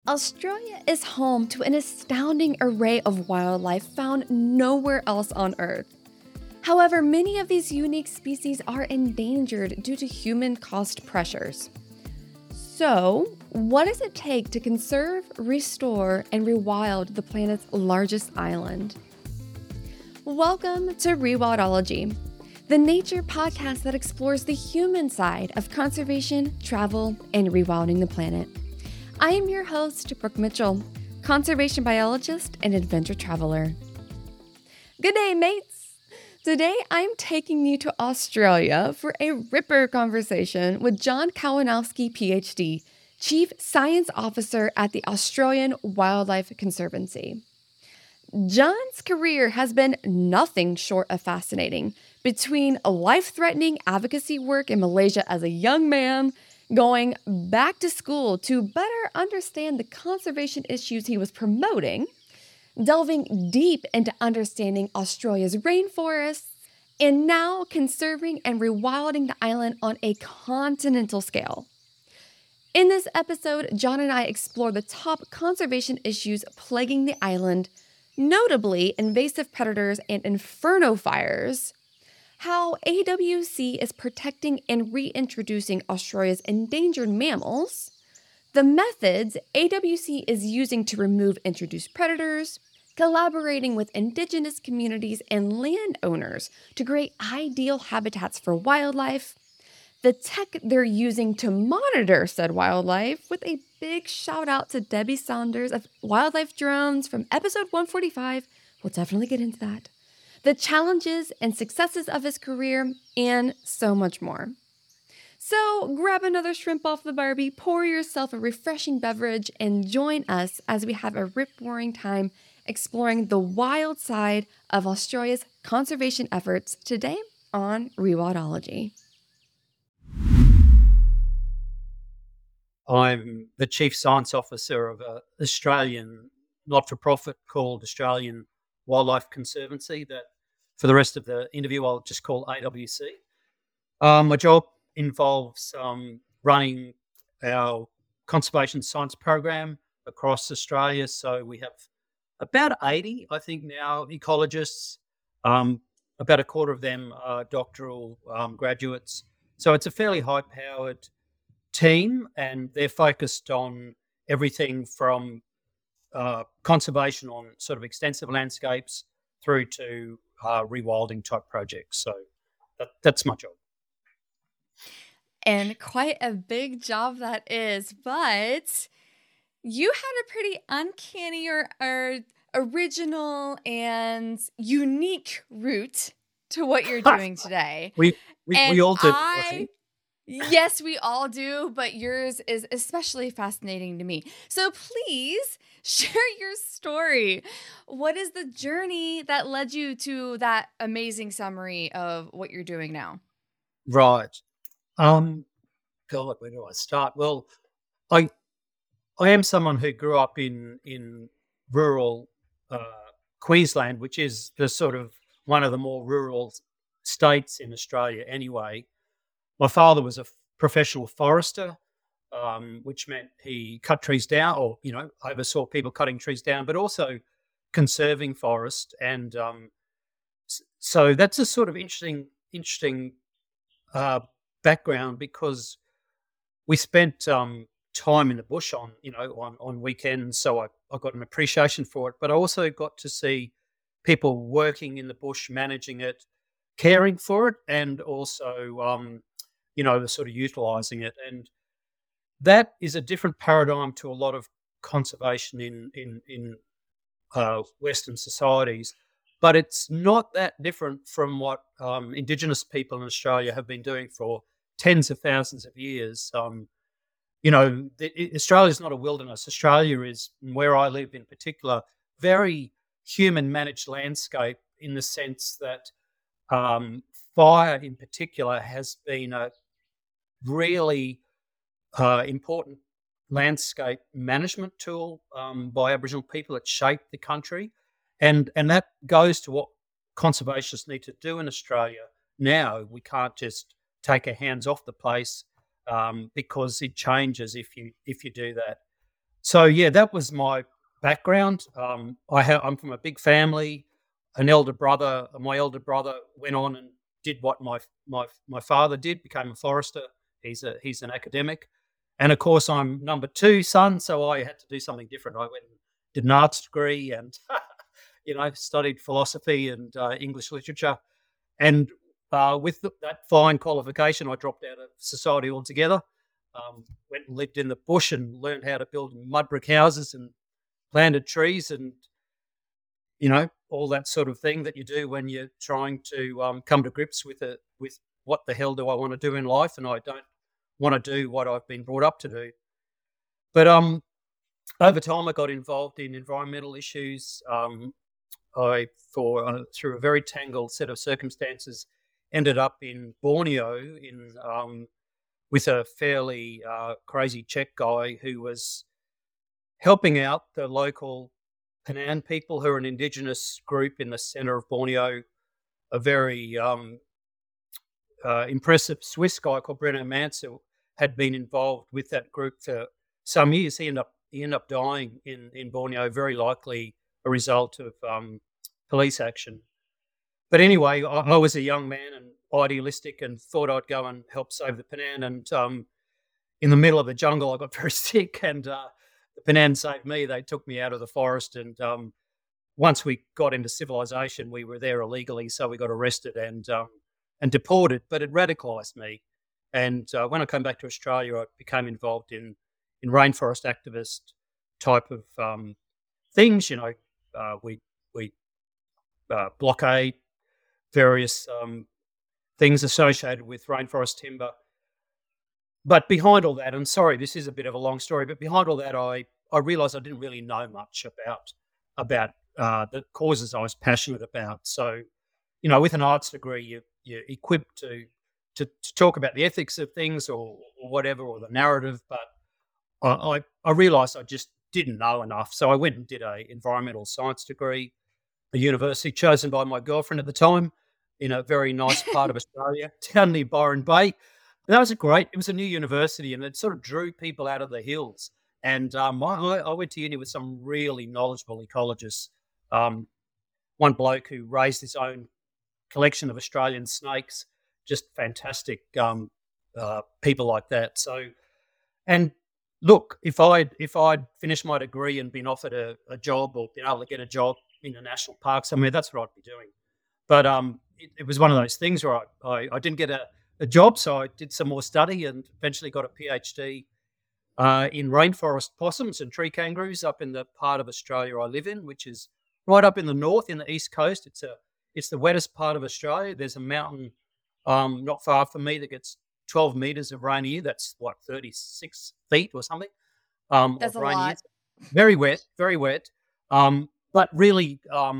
Australia is home to an astounding array of wildlife found nowhere else on Earth. However, many of these unique species are endangered due to human caused pressures. So, what does it take to conserve, restore, and rewild the planet's largest island? Welcome to Rewildology, the nature podcast that explores the human side of conservation, travel, and rewilding the planet. I am your host, Brooke Mitchell, conservation biologist and adventure traveler. Good day, mates! Today, I'm taking you to Australia for a ripper conversation with John Kalinowski, PhD, Chief Science Officer at the Australian Wildlife Conservancy. John's career has been nothing short of fascinating, between life-threatening advocacy work in Malaysia as a young man, going back to school to better understand the conservation issues he was promoting, delving deep into understanding Australia's rainforests, and now conserving and rewilding the island on a continental scale. In this episode, John and I explore the top conservation issues plaguing the island, notably invasive predators and inferno fires, how AWC is protecting and reintroducing Australia's endangered mammals, the methods AWC is using to remove introduced predators, collaborating with indigenous communities and landowners to create ideal habitats for wildlife, the tech they're using to monitor said wildlife, with a big shout out to Debbie Saunders of Wildlife Drones from episode 145. We'll definitely get into that. The challenges and successes of his career, and so much more. So grab another shrimp off the Barbie, pour yourself a refreshing beverage, and join us as we have a rip-roaring time exploring the wild side of Australia's conservation efforts today on Rewildology. I'm the Chief Science Officer of an Australian not-for-profit called Australian Wildlife Conservancy that for the rest of the interview I'll just call AWC. My job involves running our conservation science program across Australia. So we have about 80, I think now, ecologists. About a quarter of them are doctoral graduates. So it's a fairly high-powered team, and they're focused on everything from conservation on sort of extensive landscapes through to rewilding type projects. So that's my job. And quite a big job that is, but you had a pretty uncanny or original and unique route to what you're doing today. We all do, I think. Yes, we all do, but yours is especially fascinating to me. So please share your story. What is the journey that led you to that amazing summary of what you're doing now? Right. God, where do I start? Well, I am someone who grew up in rural Queensland, which is the sort of one of the more rural states in Australia anyway. My father was a professional forester, which meant he cut trees down or, oversaw people cutting trees down, but also conserving forest. And so that's a sort of interesting background, because we spent time in the bush on weekends. So I got an appreciation for it, but I also got to see people working in the bush, managing it, caring for it, and also sort of utilising it. And that is a different paradigm to a lot of conservation in Western societies. But it's not that different from what Indigenous people in Australia have been doing for tens of thousands of years. Australia is not a wilderness. Australia is, where I live in particular, very human-managed landscape, in the sense that fire in particular has been a really important landscape management tool by Aboriginal people. It shaped the country. And that goes to what conservationists need to do in Australia now. We can't just take our hands off the place because it changes if you do that. So yeah, that was my background. I'm from a big family. My elder brother went on and did what my father did, became a forester. He's an academic, and of course I'm number two son, so I had to do something different. I went and did an arts degree, and studied philosophy and English literature, and that fine qualification, I dropped out of society altogether. Went and lived in the bush and learned how to build mud brick houses and planted trees and all that sort of thing that you do when you're trying to come to grips with what the hell do I want to do in life, and I don't want to do what I've been brought up to do. But over time, I got involved in environmental issues. Through a very tangled set of circumstances, ended up in Borneo with a fairly crazy Czech guy who was helping out the local Penan people, who are an indigenous group in the center of Borneo. A very impressive Swiss guy called Bruno Mansell had been involved with that group for some years. He ended up dying in Borneo, very likely a result of police action. But anyway, I was a young man and idealistic and thought I'd go and help save the Penan. And in the middle of the jungle, I got very sick, and the Penan saved me. They took me out of the forest, and once we got into civilization, we were there illegally, so we got arrested and deported. But it radicalised me, and when I came back to Australia, I became involved in rainforest activist type of things. We blockade various things associated with rainforest timber. But behind all that, and sorry, this is a bit of a long story, but behind all that, I realised I didn't really know much about the causes I was passionate about. So, with an arts degree, you're equipped to talk about the ethics of things or whatever, or the narrative. But I realised I just didn't know enough. So I went and did a environmental science degree, a university chosen by my girlfriend at the time, in a very nice part of Australia, down near Byron Bay. That was it was a new university, and it sort of drew people out of the hills. And I went to uni with some really knowledgeable ecologists. One bloke who raised his own collection of Australian snakes, just fantastic people like that. So, and look, if I'd finished my degree and been offered a job or been able to get a job in a national park somewhere, that's what I'd be doing. But it was one of those things where I didn't get a job, so I did some more study and eventually got a PhD in rainforest possums and tree kangaroos up in the part of Australia I live in, which is right up in the north, in the east coast. It's the wettest part of Australia. There's a mountain not far from me that gets 12 meters of rain a year. That's 36 feet or something. That's a lot. Very wet, very wet. But really,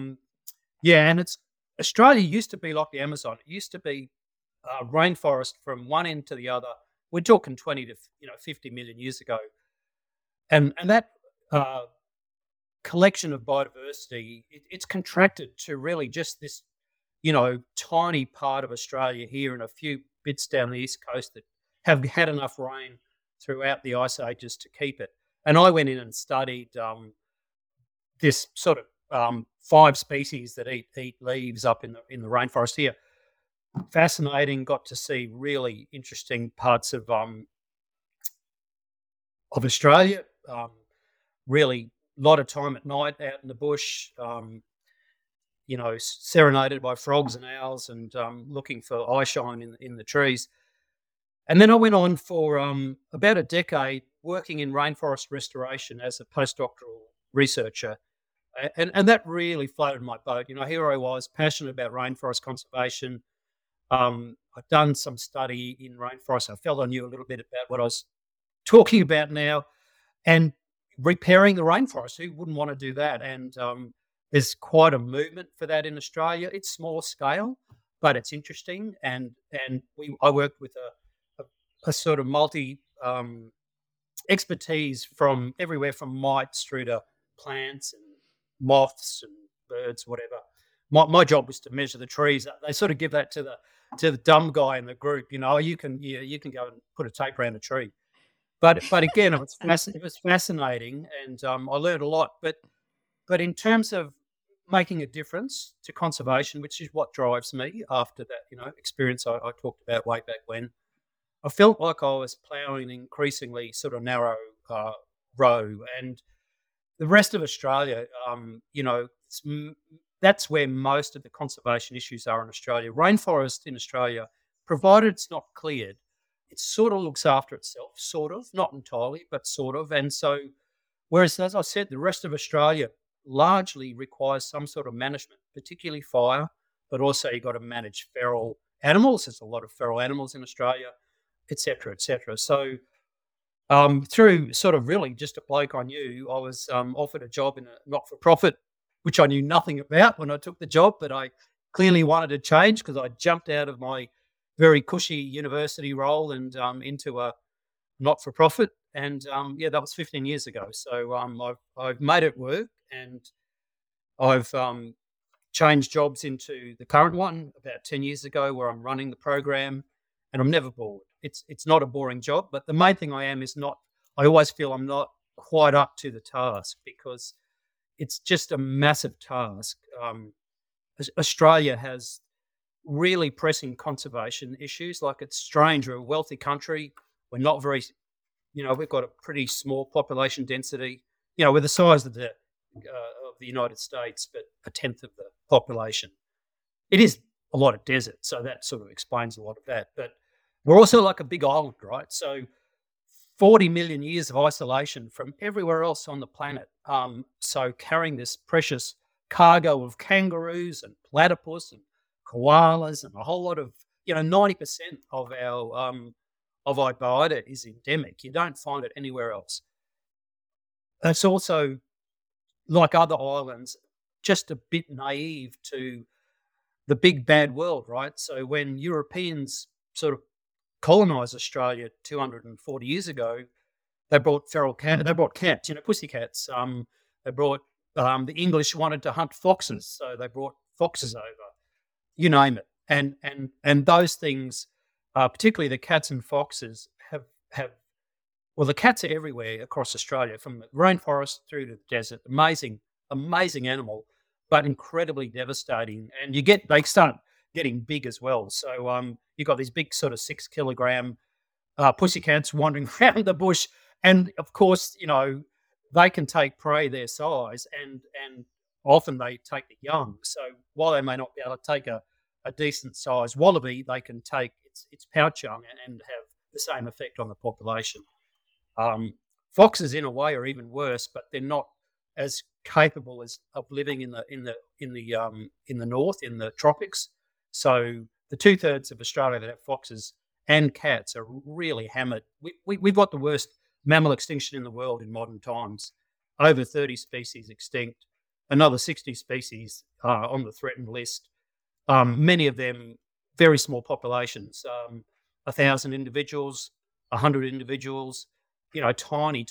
and Australia used to be like the Amazon. It used to be rainforest from one end to the other. We're talking 20 to 50 million years ago, and that collection of biodiversity, it's contracted to really just this tiny part of Australia here and a few bits down the east coast that have had enough rain throughout the ice ages to keep it. And I went in and studied this sort of 5 species that eat leaves up in the rainforest here. Fascinating. Got to see really interesting parts of Australia. Really, a lot of time at night out in the bush. Serenaded by frogs and owls, and looking for eye shine in the trees. And then I went on for about a decade working in rainforest restoration as a postdoctoral researcher. And that really floated my boat. Here I was, passionate about rainforest conservation. I'd done some study in rainforest. I felt I knew a little bit about what I was talking about now, and repairing the rainforest. Who wouldn't want to do that? And there's quite a movement for that in Australia. It's small scale, but it's interesting. And I worked with a sort of multi expertise from everywhere from mites through to plants and moths and birds, whatever. My job was to measure the trees. They sort of give that to the dumb guy in the group. You can go and put a tape around a tree. but again, it was fascinating, and I learned a lot. But in terms of making a difference to conservation, which is what drives me after that, experience I talked about way back when, I felt like I was ploughing an increasingly sort of narrow row, and the rest of Australia, that's where most of the conservation issues are in Australia. Rainforest in Australia, provided it's not cleared, it sort of looks after itself, sort of, not entirely, but sort of. And so, whereas, as I said, the rest of Australia largely requires some sort of management, particularly fire, but also you've got to manage feral animals. There's a lot of feral animals in Australia, et cetera, et cetera. So, through sort of really just a bloke I knew, I was offered a job in a not-for-profit, which I knew nothing about when I took the job, but I clearly wanted to change because I jumped out of my very cushy university role and into a not-for-profit. And that was 15 years ago. So I've made it work, and I've changed jobs into the current one about 10 years ago, where I'm running the program, and I'm never bored. It's not a boring job, but the main thing I always feel I'm not quite up to the task, because it's just a massive task. Australia has really pressing conservation issues. Like, it's strange. We're a wealthy country. We're not very, we've got a pretty small population density. We're the size of the United States, but a tenth of the population. It is a lot of desert, so that sort of explains a lot of that. But we're also like a big island, right? So 40 million years of isolation from everywhere else on the planet. So carrying this precious cargo of kangaroos and platypus and koalas and a whole lot of, 90% of our biota is endemic. You don't find it anywhere else. It's also, like other islands, just a bit naive to the big bad world, right? So when Europeans sort of colonized Australia 240 years ago, they brought they brought cats, pussycats. They brought the English wanted to hunt foxes, so they brought foxes over. You name it, and those things, particularly the cats and foxes, have the cats are everywhere across Australia, from the rainforest through to the desert. Amazing animal, but incredibly devastating. And they start getting big as well. So you've got these big sort of 6 kilogram pussycats wandering around the bush, and of course, they can take prey their size, and often they take the young. So while they may not be able to take a decent sized wallaby, they can take its pouch young and have the same effect on the population. Foxes, in a way, are even worse, but they're not as capable of living in the north, in the tropics. So the 2/3 of Australia that have foxes and cats are really hammered. We've got the worst mammal extinction in the world in modern times. Over 30 species extinct, another 60 species on the threatened list. Many of them very small populations, 1,000 individuals, 100 individuals. Tiny,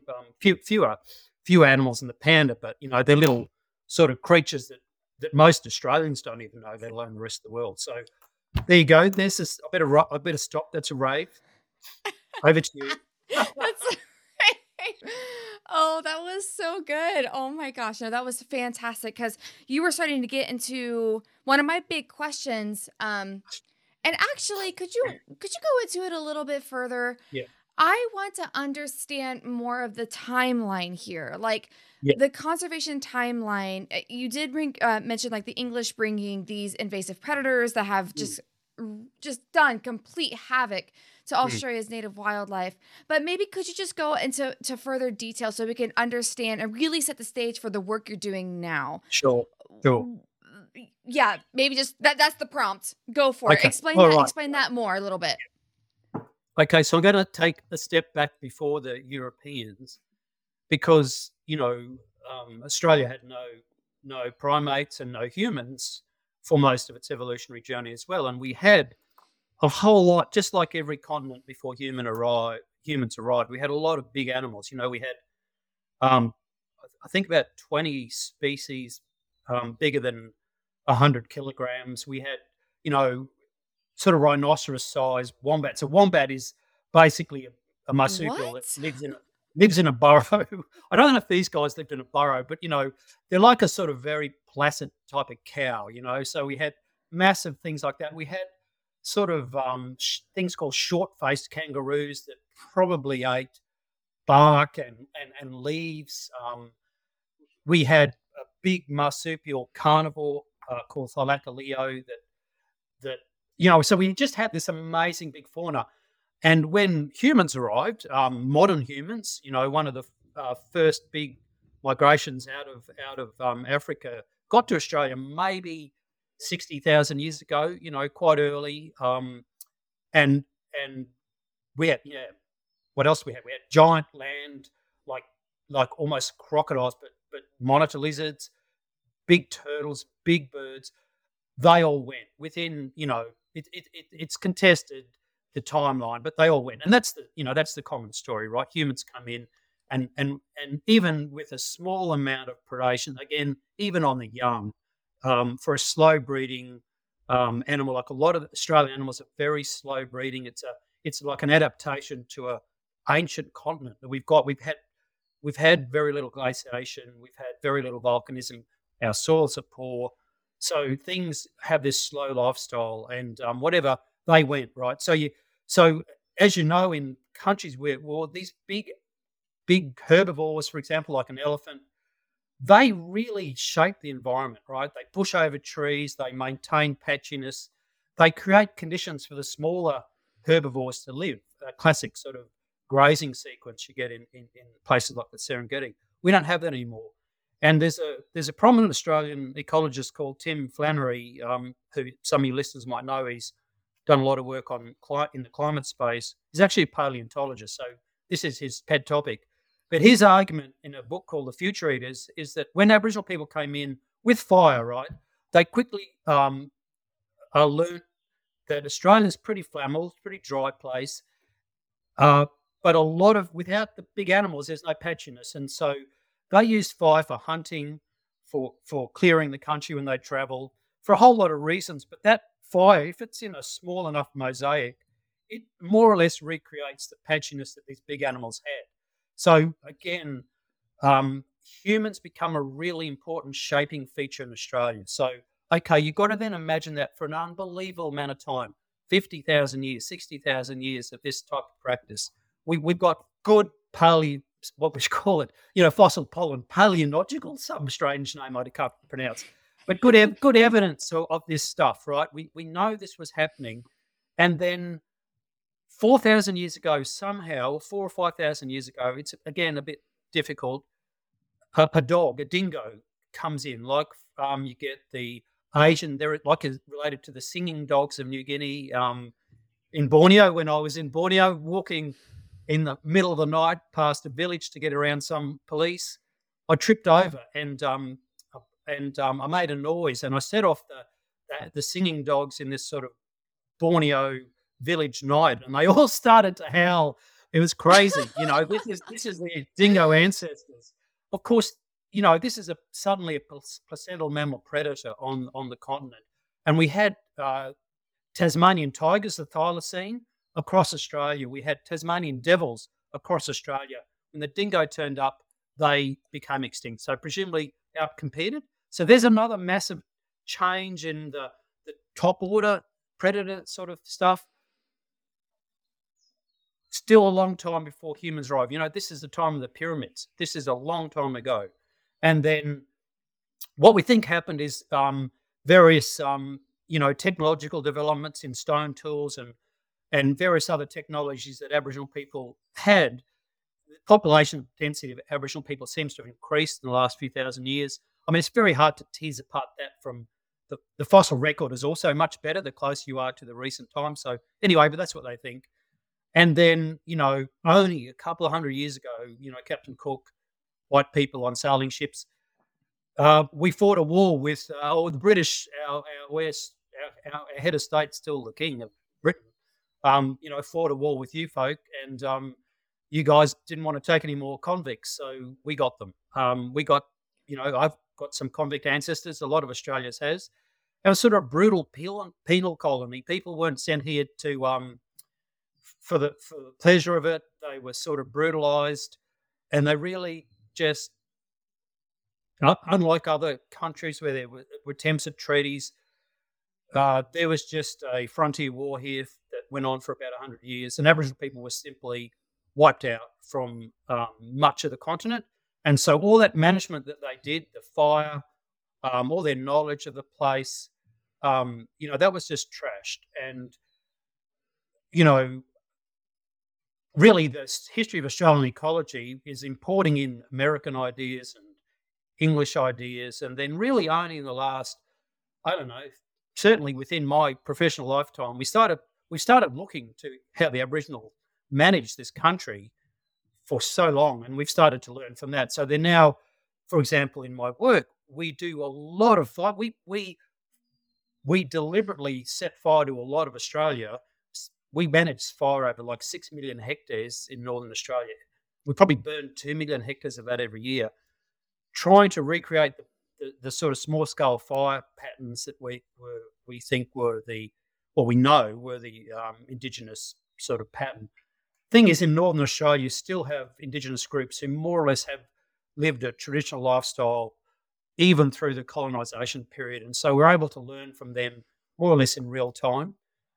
few animals in the panda, but they're little sort of creatures that most Australians don't even know, let alone the rest of the world. So there you go. There's this. I better stop. That's a rave. Over to you. That's Oh, that was so good. Oh my gosh. No, that was fantastic, because you were starting to get into one of my big questions. And actually, could you go into it a little bit further? Yeah. I want to understand more of the timeline here, like Yeah. the conservation timeline. You did mention like the English bringing these invasive predators that have just done complete havoc to Australia's native wildlife. But maybe could you just go into further detail so we can understand and really set the stage for the work you're doing now? Sure. Yeah, maybe just that's the prompt. Go for it. Okay. Explain All that. right. Explain that more a little bit. Okay, so I'm going to take a step back before the Europeans, because Australia had no primates and no humans for most of its evolutionary journey as well, and we had a whole lot, just like every continent before humans arrived. We had a lot of big animals. We had, I think, about 20 species bigger than 100 kilograms. We had, sort of rhinoceros-sized wombats. A wombat is basically a marsupial that What? lives in a burrow. I don't know if these guys lived in a burrow, but they're like a sort of very placid type of cow. So we had massive things like that. We had sort of things called short-faced kangaroos that probably ate bark and leaves. We had a big marsupial carnivore called Thylacoleo so we just had this amazing big fauna. And when humans arrived, modern humans, one of the first big migrations out of Africa got to Australia maybe 60,000 years ago, quite early. And we had, what else we had? We had giant land, like almost crocodiles, but monitor lizards, big turtles, big birds. They all went within, it's contested the timeline, but they all went, and that's the common story, right? Humans come in, and even with a small amount of predation, again, even on the young, for a slow breeding animal, like a lot of Australian animals are very slow breeding. It's like an adaptation to a ancient continent that we've got. We've had very little glaciation. We've had very little volcanism. Our soils are poor. So things have this slow lifestyle, and whatever they went, right. So as you know, in countries where these big herbivores, for example, like an elephant, they really shape the environment, right. They push over trees, they maintain patchiness, they create conditions for the smaller herbivores to live. A classic sort of grazing sequence you get in places like the Serengeti. We don't have that anymore. And there's a prominent Australian ecologist called Tim Flannery, who some of your listeners might know. He's done a lot of work in the climate space. He's actually a paleontologist, so this is his pet topic. But his argument in a book called The Future Eaters is that when Aboriginal people came in with fire, right, they quickly learned that Australia's pretty flammable, it's a pretty dry place, but without the big animals, there's no patchiness, and so they used fire for hunting, for clearing the country when they travel, for a whole lot of reasons. But that fire, if it's in a small enough mosaic, it more or less recreates the patchiness that these big animals had. So again, humans become a really important shaping feature in Australia. So, okay, you've got to then imagine that for an unbelievable amount of time, 50,000 years, 60,000 years of this type of practice. We've got good what we call it, fossil pollen, paleontological, some strange name I can't pronounce, but good evidence of this stuff, right? We know this was happening, and then 4,000 years ago, somehow, 4 or 5,000 years ago, it's again a bit difficult. A dog, a dingo, comes in. Like you get the Asian, they're like related to the singing dogs of New Guinea. In Borneo, when I was in Borneo, walking in the middle of the night past a village to get around some police, I tripped over and I made a noise, and I set off the singing dogs in this sort of Borneo village night, and they all started to howl. It was crazy. This is the dingo ancestors. Of course, this is suddenly a placental mammal predator on the continent, and we had Tasmanian tigers, the thylacine, across Australia. We had Tasmanian devils across Australia. When the dingo turned up, they became extinct. So presumably outcompeted. So there's another massive change in the top order predator sort of stuff. Still a long time before humans arrive. This is the time of the pyramids. This is a long time ago. And then what we think happened is various, technological developments in stone tools and various other technologies that Aboriginal people had. The population density of Aboriginal people seems to have increased in the last few thousand years. I mean, it's very hard to tease apart that from the fossil record is also much better the closer you are to the recent time. So anyway, but that's what they think. And then, only a couple of hundred years ago, Captain Cook, white people on sailing ships, we fought a war with the British, our head of state, still the king of Britain, fought a war with you folk, and you guys didn't want to take any more convicts, so we got them. I've got some convict ancestors, a lot of Australia's has. It was sort of a brutal penal colony. People weren't sent here to for the pleasure of it. They were sort of brutalized, and they really just, unlike other countries where there were attempts at treaties, there was just a frontier war here that went on for about 100 years, and Aboriginal people were simply wiped out from much of the continent. And so all that management that they did, the fire, all their knowledge of the place, that was just trashed. And, really the history of Australian ecology is importing in American ideas and English ideas, and then really only in the last, I don't know, certainly within my professional lifetime, we started looking to how the Aboriginal managed this country for so long, and we've started to learn from that. So they're now, for example, in my work, we do a lot of fire. We deliberately set fire to a lot of Australia. We manage fire over like 6 million hectares in Northern Australia. We probably burn 2 million hectares of that every year, trying to recreate the sort of small scale fire patterns that we think were we know were the Indigenous sort of pattern. Thing is, in Northern Australia, you still have Indigenous groups who more or less have lived a traditional lifestyle even through the colonisation period, and so we're able to learn from them more or less in real time.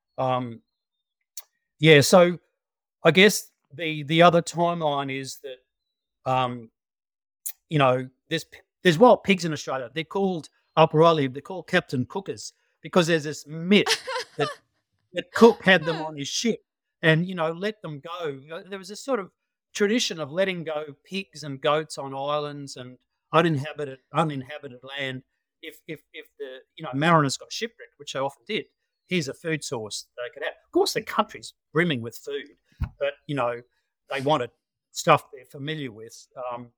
So I guess the other timeline is that there's wild pigs in Australia. They're called they're called Captain Cookers because there's this myth that Cook had them on his ship and let them go. There was this sort of tradition of letting go pigs and goats on islands and uninhabited land. If the mariners got shipwrecked, which they often did, here's a food source they could have. Of course, the country's brimming with food, but they wanted stuff they're familiar with.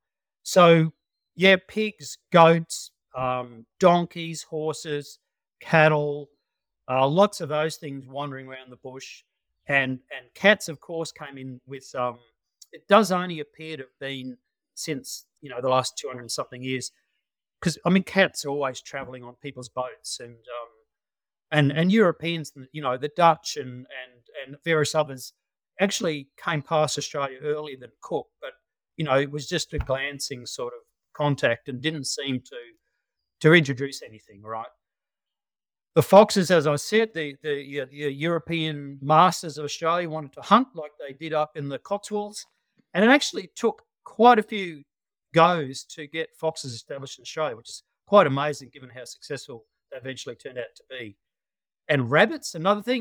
Pigs, goats, donkeys, horses, cattle, lots of those things wandering around the bush, and cats, of course, came in with. It does only appear to have been since the last 200 and something years, because cats are always travelling on people's boats, and Europeans, the Dutch and various others actually came past Australia earlier than Cook, but it was just a glancing sort of contact and didn't seem to introduce anything, right? The foxes, as I said, the European masters of Australia wanted to hunt like they did up in the Cotswolds, and it actually took quite a few goes to get foxes established in Australia, which is quite amazing given how successful they eventually turned out to be. And rabbits, another thing.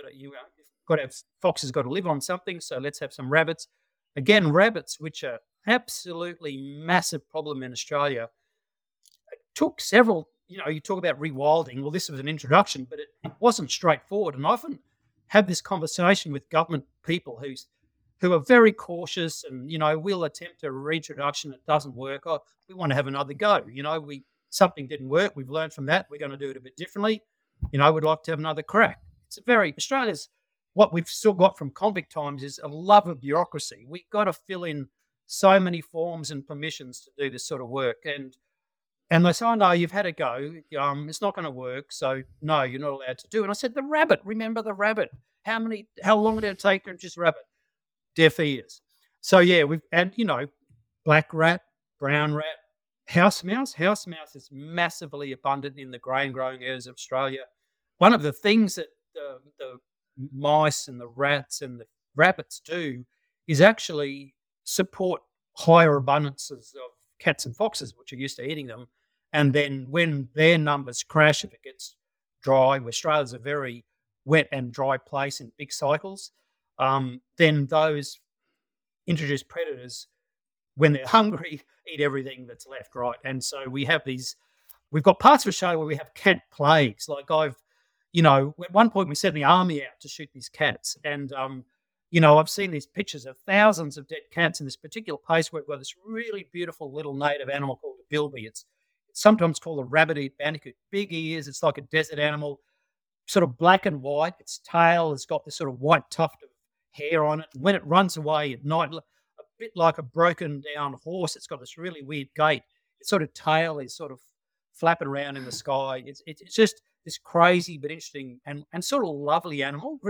Foxes got to live on something, so let's have some rabbits. Again, rabbits, which are absolutely massive problem in Australia, it took several. You talk about rewilding. Well, this was an introduction, but it wasn't straightforward. And I often have this conversation with government people who are very cautious and, we'll attempt a reintroduction. It doesn't work. Oh, we want to have another go. Something didn't work. We've learned from that. We're going to do it a bit differently. We'd like to have another crack. Australia's, what we've still got from convict times is a love of bureaucracy. We've got to fill in so many forms and permissions to do this sort of work. And they say, oh, no, you've had a go. It's not going to work. So, no, you're not allowed to do it. And I said, the rabbit, remember the rabbit. How long did it take to just rabbit? Deaf ears. So, black rat, brown rat, house mouse. House mouse is massively abundant in the grain-growing areas of Australia. One of the things that the mice and the rats and the rabbits do is actually support higher abundances of cats and foxes, which are used to eating them. And then when their numbers crash, if it gets dry, Australia's a very wet and dry place in big cycles, then those introduced predators, when they're hungry, eat everything that's left, right? And so we've got parts of Australia where we have cat plagues. Like at one point we sent the army out to shoot these cats. And, I've seen these pictures of thousands of dead cats in this particular place where we've got this really beautiful little native animal called a bilby. It's sometimes called a rabbit-eared bandicoot. Big ears. It's like a desert animal, sort of black and white. Its tail has got this sort of white tuft of hair on it. And when it runs away at night, a bit like a broken down horse, it's got this really weird gait. Its sort of tail is sort of flapping around in the sky. It's just this crazy but interesting and sort of lovely animal, really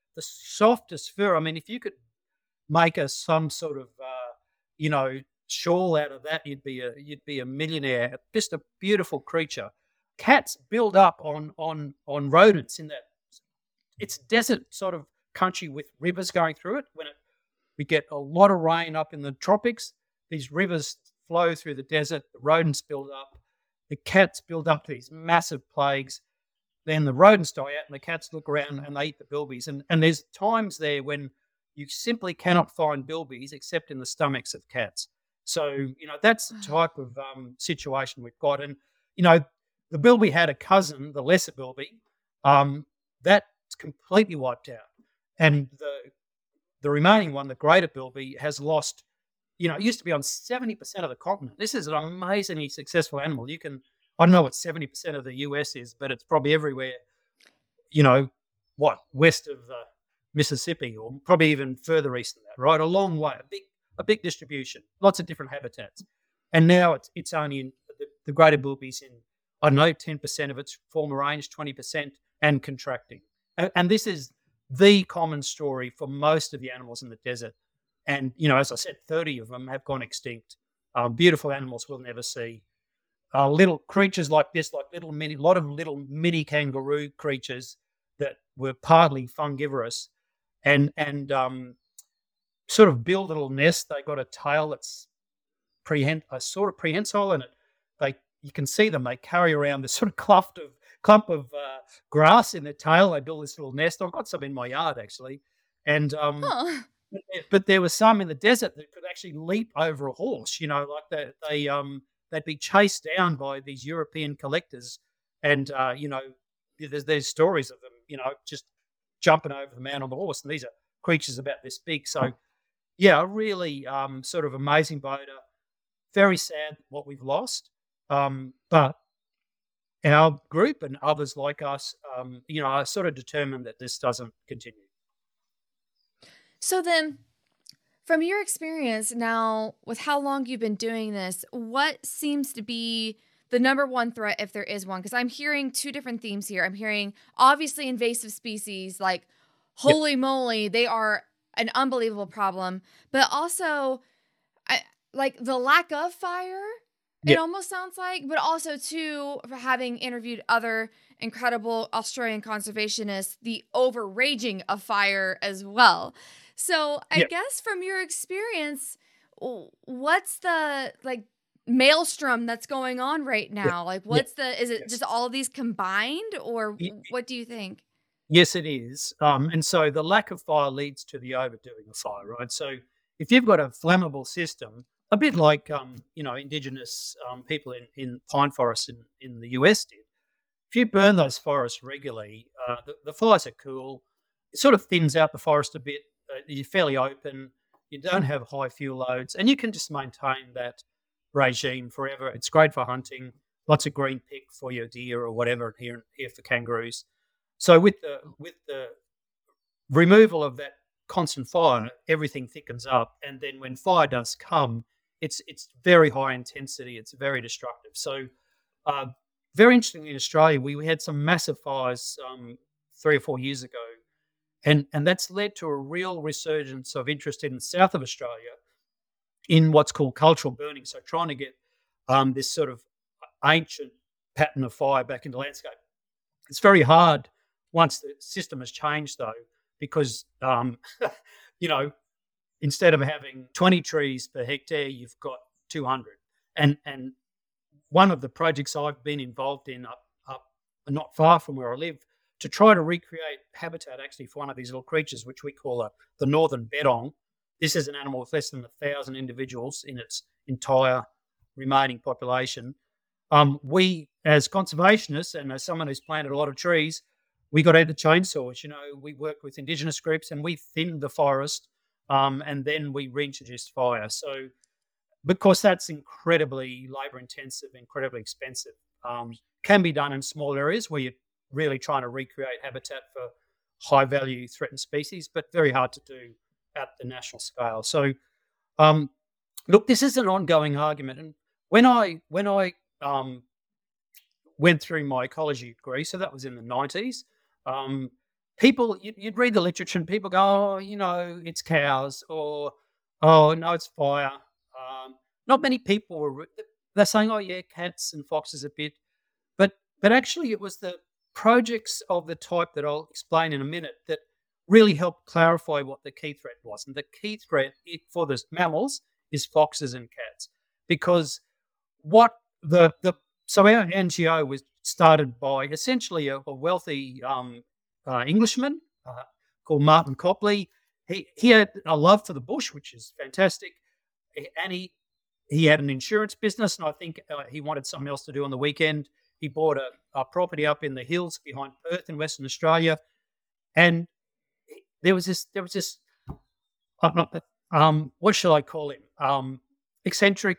the softest fur. I mean, if you could make us some sort of shawl out of that, you'd be a millionaire. Just a beautiful creature. Cats build up on rodents in that. It's desert sort of country with rivers going through it. We get a lot of rain up in the tropics. These rivers flow through the desert. The rodents build up. The cats build up these massive plagues. Then the rodents die out and the cats look around and they eat the bilbies. And there's times there when you simply cannot find bilbies except in the stomachs of cats. So, that's the type of situation we've got. And, the bilby had a cousin, the lesser bilby, that's completely wiped out. And the remaining one, the greater bilby, has lost, it used to be on 70% of the continent. This is an amazingly successful animal. I don't know what 70% of the US is, but it's probably everywhere, west of Mississippi, or probably even further east than that, right? A long way, a big distribution, lots of different habitats. And now it's only in the greater bilby's in, I don't know, 10% of its former range, 20%, and contracting. And this is the common story for most of the animals in the desert. And, as I said, 30 of them have gone extinct. Beautiful animals we'll never see. Little creatures like this, like lot of little mini kangaroo creatures that were partly fungivorous and sort of build a little nest. They got a tail that's sort of prehensile, and you can see them. They carry around this sort of clump of grass in their tail. They build this little nest. I've got some in my yard actually, and but there were some in the desert that could actually leap over a horse. Like they'd be chased down by these European collectors, and there's stories of them, just jumping over the man on the horse. And these are creatures about this big. So, yeah, a really sort of amazing boater. Very sad what we've lost, but our group and others like us, are sort of determined that this doesn't continue. So then, from your experience now, with how long you've been doing this, what seems to be the number one threat, if there is one? Because I'm hearing two different themes here. I'm hearing, obviously, invasive species, like, holy moly, they are an unbelievable problem. But also, like, the lack of fire, it almost sounds like. But also, too, for having interviewed other incredible Australian conservationists, the overraging of fire as well. So I guess from your experience, what's the maelstrom that's going on right now? Like, is it just all of these combined, or what do you think? Yes, it is. And so the lack of fire leads to the overdoing of fire, right? So if you've got a flammable system, a bit like, indigenous people in pine forests in the US did, if you burn those forests regularly, the fires are cool. It sort of thins out the forest a bit. You're fairly open, you don't have high fuel loads, and you can just maintain that regime forever. It's great for hunting, lots of green pick for your deer or whatever, here for kangaroos. So with the removal of that constant fire, everything thickens up, and then when fire does come, it's very high intensity, it's very destructive. So very interestingly, in Australia, we had some massive fires 3 or 4 years ago. And that's led to a real resurgence of interest in the south of Australia in what's called cultural burning. So trying to get this sort of ancient pattern of fire back into landscape. It's very hard once the system has changed, though, because, instead of having 20 trees per hectare, you've got 200. And one of the projects I've been involved in up not far from where I live, to try to recreate habitat actually for one of these little creatures, which we call the northern bettong. This is an animal with less than 1,000 individuals in its entire remaining population. We, as conservationists and as someone who's planted a lot of trees, we got out the chainsaws. We worked with Indigenous groups and we thinned the forest, and then we reintroduced fire. So, because that's incredibly labour intensive, incredibly expensive, can be done in small areas where you're really trying to recreate habitat for high value threatened species, but very hard to do at the national scale. So, look, this is an ongoing argument. And when I went through my ecology degree, so that was in the 90s, people, you'd read the literature and people go, oh, it's cows, or, oh, no, it's fire. Not many people they're saying, oh, yeah, cats and foxes a bit. But actually it was the projects of the type that I'll explain in a minute that really helped clarify what the key threat was. And the key threat for the mammals is foxes and cats, because so our NGO was started by essentially a wealthy Englishman called Martin Copley. He had a love for the bush, which is fantastic, and he had an insurance business, and I think he wanted something else to do on the weekend. He bought a property up in the hills behind Perth in Western Australia, and there was this what shall I call him? Eccentric,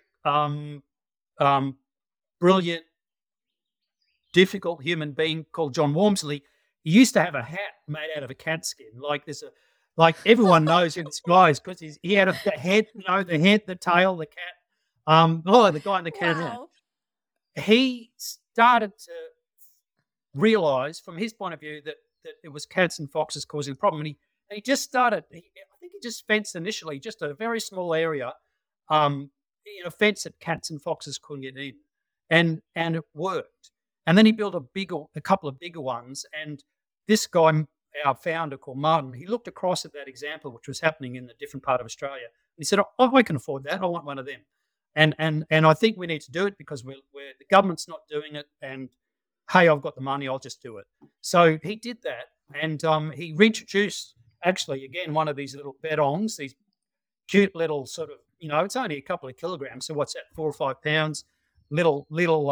brilliant, difficult human being called John Walmsley. He used to have a hat made out of a cat skin, like everyone knows in Skies, because he had the head, the tail, the cat. The guy in the cat. Wow. He started to realise, from his point of view, that it was cats and foxes causing the problem, and he just started. I think he just fenced initially, just a very small area, in a fence that cats and foxes couldn't get in, and it worked. And then he built a couple of bigger ones, and this guy, our founder called Martin, he looked across at that example, which was happening in a different part of Australia, and he said, "Oh, I can afford that. I want one of them." And I think we need to do it because the government's not doing it. And hey, I've got the money, I'll just do it. So he did that, and he reintroduced actually again one of these little bedongs, these cute little sort of, it's only a couple of kilograms. So what's that? 4 or 5 pounds. Little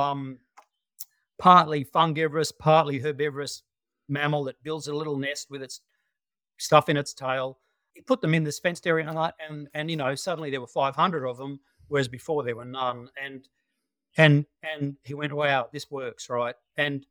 partly fungivorous, partly herbivorous mammal that builds a little nest with its stuff in its tail. He put them in this fenced area, and suddenly there were 500 of them, whereas before there were none. And he went, wow, this works, right? And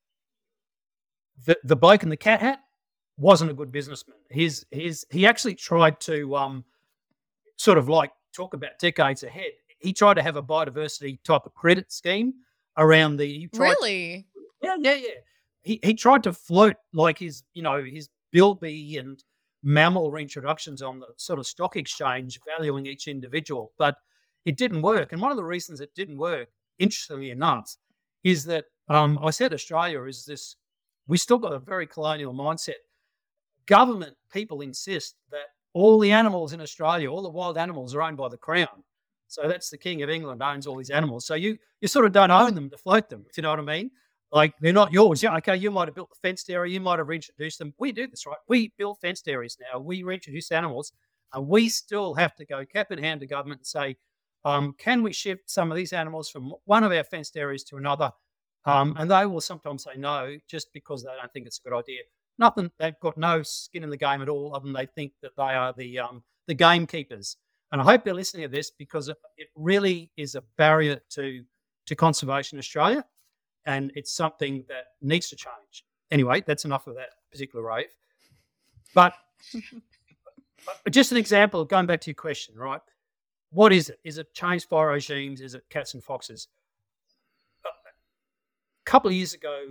the bloke in the cat hat wasn't a good businessman. He actually tried to sort of like talk about decades ahead. He tried to have a biodiversity type of credit scheme around Really? Yeah. He tried to float like his bilby and mammal reintroductions on the sort of stock exchange, valuing each individual, but it didn't work. And one of the reasons it didn't work, interestingly enough, is that I said Australia is this, we still got a very colonial mindset. Government people insist that all the animals in Australia, all the wild animals are owned by the Crown. So that's the King of England owns all these animals. So you sort of don't own them to float them, if you know what I mean. Like, they're not yours. Yeah, okay, you might have built the fenced area, you might have reintroduced them. We do this, right? We build fenced areas now. We reintroduce animals, and we still have to go cap in hand to government and say, can we shift some of these animals from one of our fenced areas to another? And they will sometimes say no, just because they don't think it's a good idea. Nothing. They've got no skin in the game at all, other than they think that they are the gamekeepers. And I hope they're listening to this, because it really is a barrier to conservation in Australia, and it's something that needs to change. Anyway, that's enough of that particular rave. But just an example, going back to your question, right? What is it? Is it changed fire regimes? Is it cats and foxes? A couple of years ago,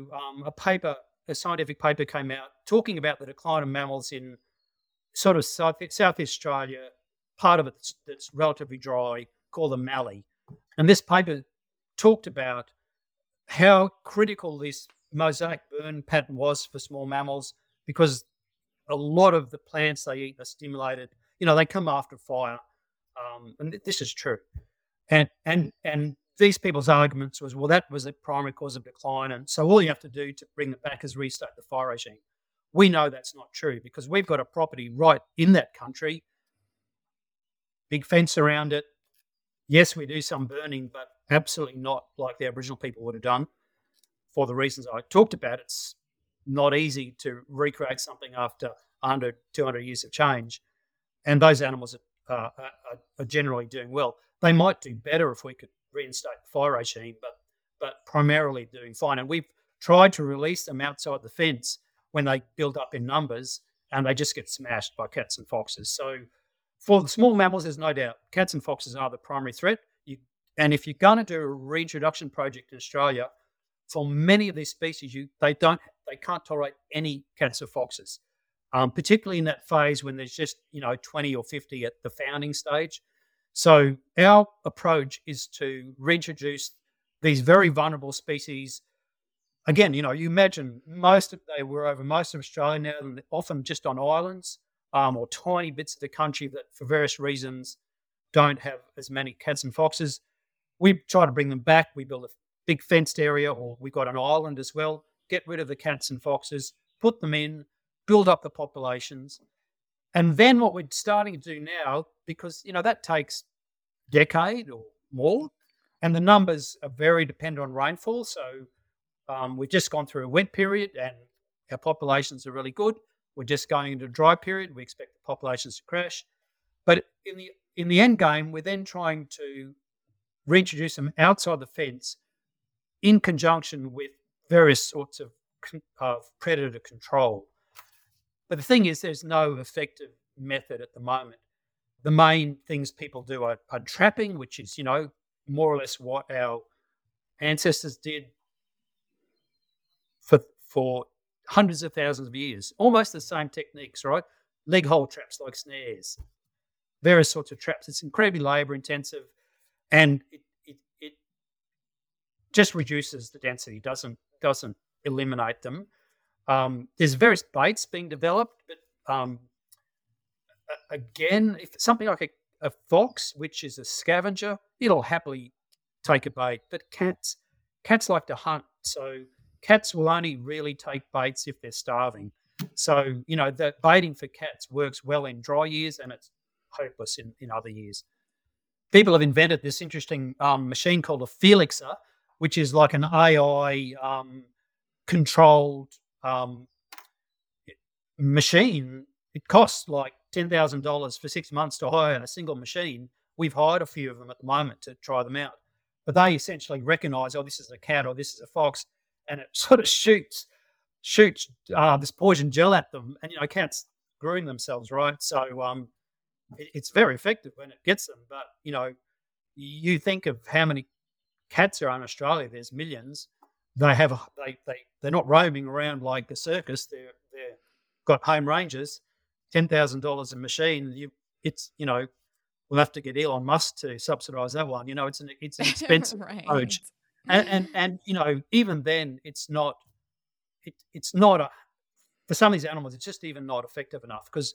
a scientific paper came out talking about the decline of mammals in sort of South Australia, part of it that's relatively dry, called the Mallee. And this paper talked about how critical this mosaic burn pattern was for small mammals, because a lot of the plants they eat are stimulated. They come after fire. And this is true. And these people's arguments was, well, that was the primary cause of decline, and so all you have to do to bring it back is restart the fire regime. We know that's not true, because we've got a property right in that country, big fence around it. Yes, we do some burning, but absolutely not like the Aboriginal people would have done. For the reasons I talked about, it's not easy to recreate something after 100, 200 years of change. And those animals are generally doing well. They might do better if we could reinstate the fire regime, but primarily doing fine. And we've tried to release them outside the fence when they build up in numbers, and they just get smashed by cats and foxes. So for the small mammals, there's no doubt cats and foxes are the primary threat. And if you're going to do a reintroduction project in Australia, for many of these species, they they can't tolerate any cats or foxes, particularly in that phase when there's just 20 or 50 at the founding stage. So our approach is to reintroduce these very vulnerable species. Again, you imagine they were over most of Australia now, and often just on islands or tiny bits of the country that, for various reasons, don't have as many cats and foxes. We try to bring them back. We build a big fenced area, or we've got an island as well. Get rid of the cats and foxes, put them in, build up the populations. And then what we're starting to do now, because, that takes a decade or more, and the numbers are very dependent on rainfall. So we've just gone through a wet period and our populations are really good. We're just going into a dry period. We expect the populations to crash. But in the end game, we're then trying to reintroduce them outside the fence in conjunction with various sorts of predator control. But the thing is, there's no effective method at the moment. The main things people do are trapping, which is, more or less what our ancestors did for hundreds of thousands of years. Almost the same techniques, right? Leg hold traps like snares, various sorts of traps. It's incredibly labour intensive, and it just reduces the density, doesn't eliminate them. There's various baits being developed, but again, if something like a fox, which is a scavenger, it'll happily take a bait. But cats like to hunt, so cats will only really take baits if they're starving. So, the baiting for cats works well in dry years, and it's hopeless in other years. People have invented this interesting machine called a Felixer, which is like an AI controlled machine. It costs like $10,000 for 6 months to hire a single machine. We've hired a few of them at the moment to try them out. But they essentially recognise, this is a cat or this is a fox, and it sort of shoots this poison gel at them. And, cats grooming themselves, right? So it's very effective when it gets them. But, you think of how many cats are in Australia. There's millions. They're not roaming around like a circus. They're got home rangers. $10,000 a machine. We'll have to get Elon Musk to subsidise that one. It's an expensive Right. approach, and even then, it's not for some of these animals. It's just even not effective enough because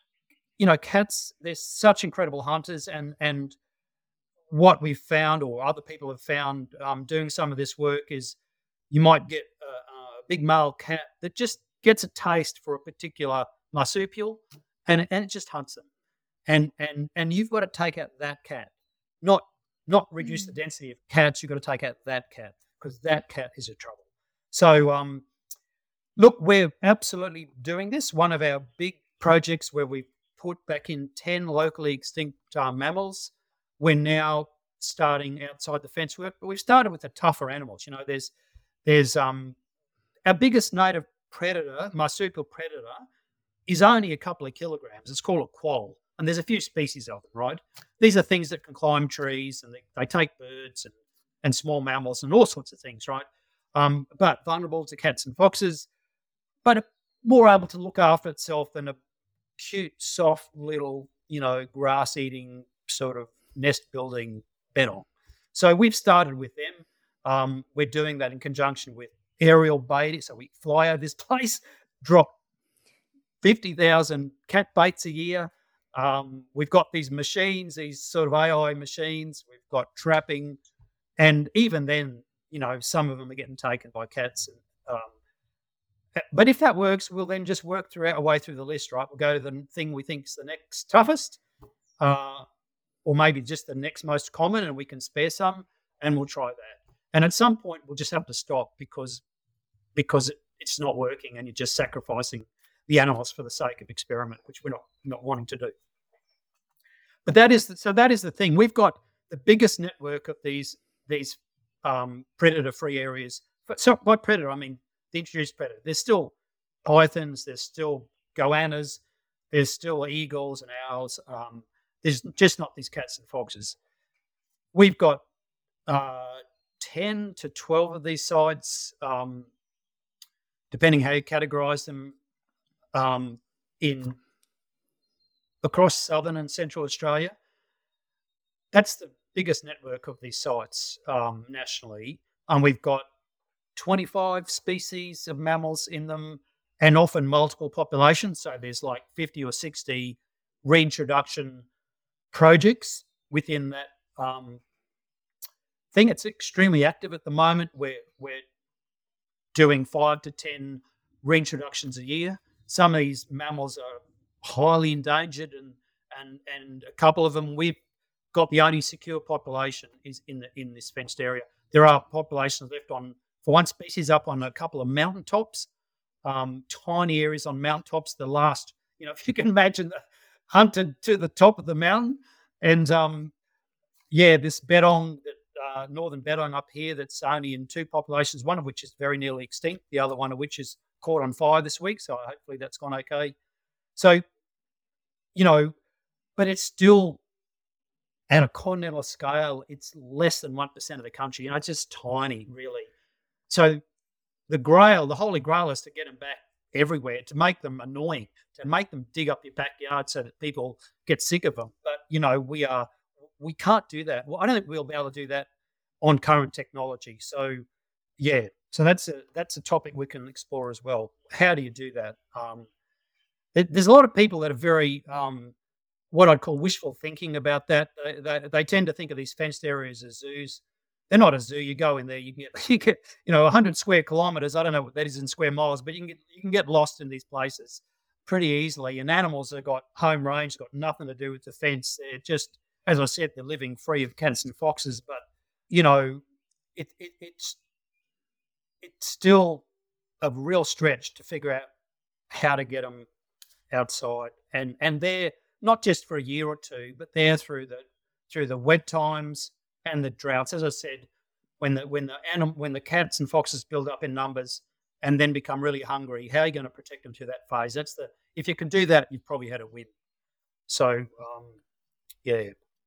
cats, they're such incredible hunters, and what we've found, or other people have found, doing some of this work, is you might get a big male cat that just gets a taste for a particular marsupial, and it just hunts them. And you've got to take out that cat, not reduce the density of cats. You've got to take out that cat because that cat is in trouble. So, look, we're absolutely doing this. One of our big projects where we put back in 10 locally extinct mammals. We're now starting outside the fence work, but we've started with the tougher animals. There's our biggest native predator, marsupial predator, is only a couple of kilograms. It's called a quoll. And there's a few species of them, right? These are things that can climb trees, and they take birds and small mammals and all sorts of things, right? But vulnerable to cats and foxes, but more able to look after itself than a cute, soft little, grass-eating sort of nest-building bettong. So we've started with them. We're doing that in conjunction with aerial baiting. So we fly over this place, drop 50,000 cat baits a year. We've got these machines, these sort of AI machines. We've got trapping, and even then, some of them are getting taken by cats. But if that works, we'll then just work our way through the list, right? We'll go to the thing we think is the next toughest, or maybe just the next most common, and we can spare some, and we'll try that. And at some point, we'll just have to stop because it's not working, and you're just sacrificing the animals for the sake of experiment, which we're not wanting to do. But that is the thing. We've got the biggest network of these predator-free areas. So by predator, I mean the introduced predator. There's still pythons, there's still goannas, there's still eagles and owls. There's just not these cats and foxes. We've got 10 to 12 of these sites. depending how you categorise them, in across southern and central Australia. That's the biggest network of these sites nationally, and we've got 25 species of mammals in them, and often multiple populations. So there's like 50 or 60 reintroduction projects within that thing. It's extremely active at the moment. We're doing 5 to 10 reintroductions a year. Some of these mammals are highly endangered, and a couple of them we've got the only secure population is in this fenced area. There are populations left on, for one species, up on a couple of mountaintops, tiny areas on mountaintops. The last, if you can imagine, the hunted to the top of the mountain, and this bettong, northern bettong up here, that's only in 2 populations, one of which is very nearly extinct, the other one of which is caught on fire this week. So hopefully that's gone okay. So, but it's still, at a continental scale, it's less than 1% of the country. It's just tiny, really. So the holy grail is to get them back everywhere, to make them annoying, to make them dig up your backyard so that people get sick of them. But, we can't do that. Well, I don't think we'll be able to do that on current technology. So, so that's a topic we can explore as well. How do you do that? There's a lot of people that are very what I'd call wishful thinking about that. They tend to think of these fenced areas as zoos. They're not a zoo. You go in there, you get 100 square kilometres. I don't know what that is in square miles, but you can get lost in these places pretty easily. And animals that got home range, got nothing to do with the fence. They're just, as I said, they're living free of cats and foxes. But it's still a real stretch to figure out how to get them outside, and they're not just for a year or two, but they're through the wet times and the droughts. As I said, when the cats and foxes build up in numbers and then become really hungry, how are you going to protect them through that phase? If you can do that, you've probably had a win. So, Yeah,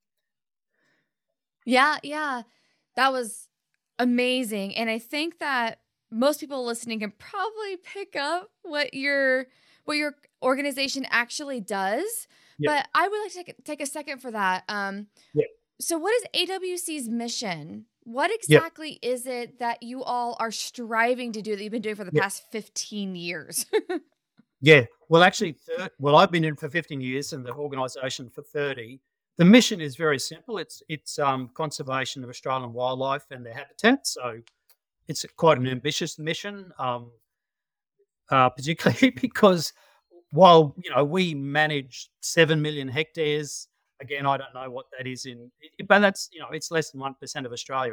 that was amazing, and I think that most people listening can probably pick up what your organization actually does. Yep. But I would like to take a second for that. Yep. So what is AWC's mission? What exactly is it that you all are striving to do that you've been doing for the past 15 years? Well, actually, I've been in for 15 years and the organisation for 30. The mission is very simple. It's conservation of Australian wildlife and their habitat. So it's quite an ambitious mission, particularly because while we manage 7 million hectares. Again, I don't know what that is but that's it's less than 1% of Australia.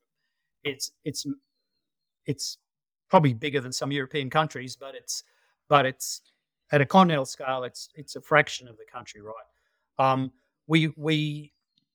It's probably bigger than some European countries, but it's at a continental scale. It's a fraction of the country, right? We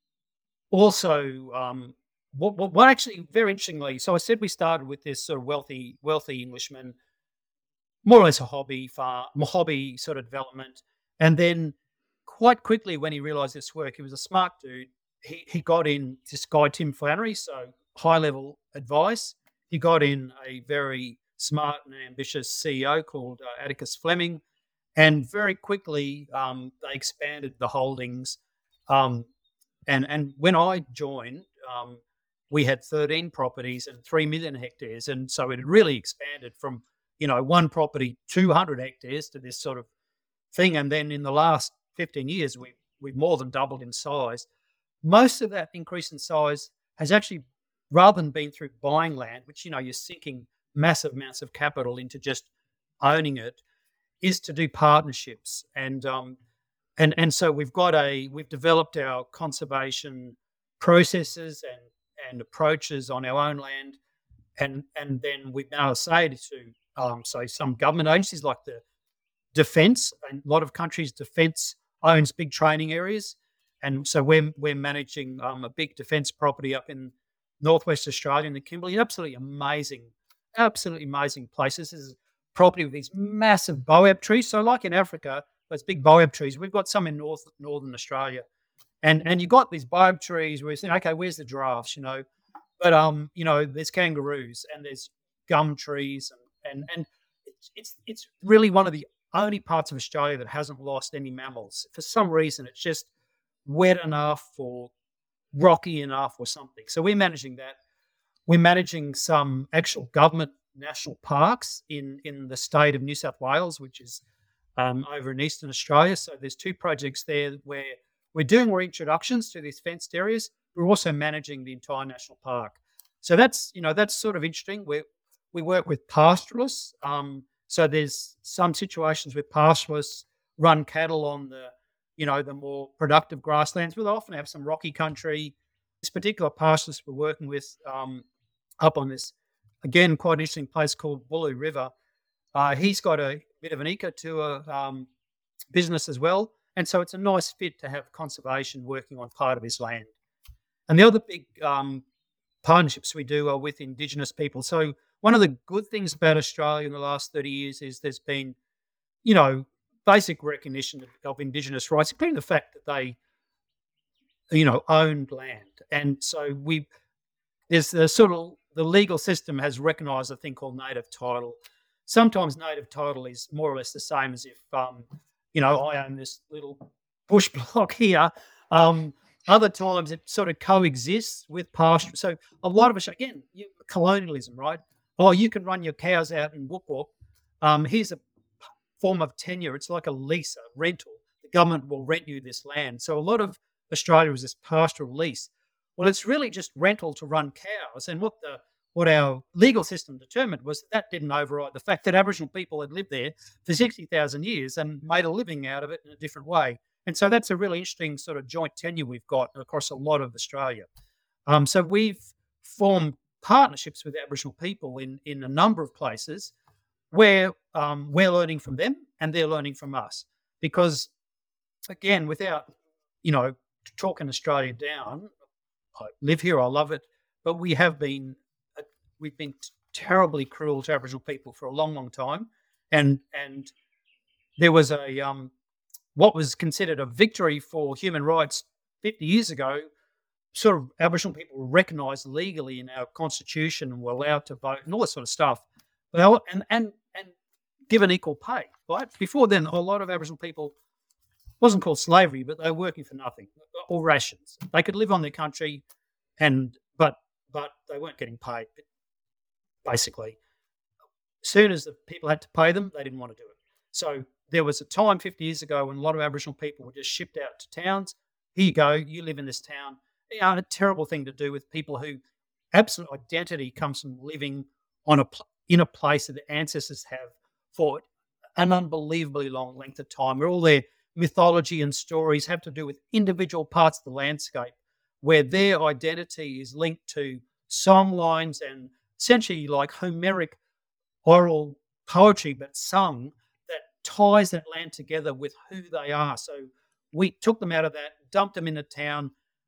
also what actually very interestingly. So I said we started with this sort of wealthy Englishman, more or less a hobby sort of development, and then quite quickly when he realised this work, he was a smart dude. He got in this guy Tim Flannery, so high level advice. He got in a very smart and ambitious CEO called Atticus Fleming, and very quickly they expanded the holdings. And when I joined, we had 13 properties and 3 million hectares, and so it had really expanded from one property, 200 hectares to this sort of thing. And then in the last 15 years, we've more than doubled in size. Most of that increase in size has actually, rather than being through buying land, which you're sinking massive amounts of capital into just owning it, is to do partnerships. And so we've developed our conservation processes and approaches on our own land, and then we've now said to some government agencies like the Defence, and a lot of countries' defence owns big training areas, and so we're managing a big defence property up in northwest Australia in the Kimberley. Absolutely amazing places. This is property with these massive boab trees. So like in Africa, those big boab trees, we've got some in northern Australia, and you got these boab trees where you think, okay, where's the giraffes? But there's kangaroos and there's gum trees and it's really one of the only parts of Australia that hasn't lost any mammals. For some reason, it's just wet enough or rocky enough or something. So we're managing that. We're managing some actual government national parks in the state of New South Wales, which is over in Eastern Australia. So there's 2 projects there where we're doing reintroductions to these fenced areas. We're also managing the entire national park. So that's sort of interesting. We work with pastoralists. So there's some situations where pastoralists run cattle on the more productive grasslands. We'll often have some rocky country. This particular pastoralist we're working with up on this, again, quite interesting place called Wooloo River. He's got a bit of an eco-tour business as well. And so it's a nice fit to have conservation working on part of his land. And the other big partnerships we do are with Indigenous people. So one of the good things about Australia in the last 30 years is there's been, basic recognition of Indigenous rights, including the fact that they, owned land. And so there's the legal system has recognised a thing called native title. Sometimes native title is more or less the same as if, I own this little bush block here. Other times it sort of coexists with pasture. So a lot of us, again, colonialism, right? Oh, you can run your cows out in Whoop Whoop. Here's a form of tenure. It's like a lease, a rental. The government will rent you this land. So a lot of Australia is this pastoral lease. Well, it's really just rental to run cows. And what our legal system determined was that didn't override the fact that Aboriginal people had lived there for 60,000 years and made a living out of it in a different way. And so that's a really interesting sort of joint tenure we've got across a lot of Australia. So we've formed partnerships with Aboriginal people in a number of places where we're learning from them and they're learning from us. Because, again, without, talking Australia down, I live here, I love it, but we've been terribly cruel to Aboriginal people for a long, long time. And there was what was considered a victory for human rights 50 years ago. Sort of Aboriginal people were recognised legally in our constitution and were allowed to vote and all that sort of stuff, and given equal pay. Right before then, a lot of Aboriginal people wasn't called slavery, but they were working for nothing or rations. They could live on their country, but they weren't getting paid. Basically, as soon as the people had to pay them, they didn't want to do it. So there was a time 50 years ago when a lot of Aboriginal people were just shipped out to towns. Here you go, you live in this town. A terrible thing to do with people who absolute identity comes from living in a place that their ancestors have for an unbelievably long length of time, where all their mythology and stories have to do with individual parts of the landscape, where their identity is linked to song lines and essentially like Homeric oral poetry, but sung, that ties that land together with who they are. So we took them out of that, dumped them into town,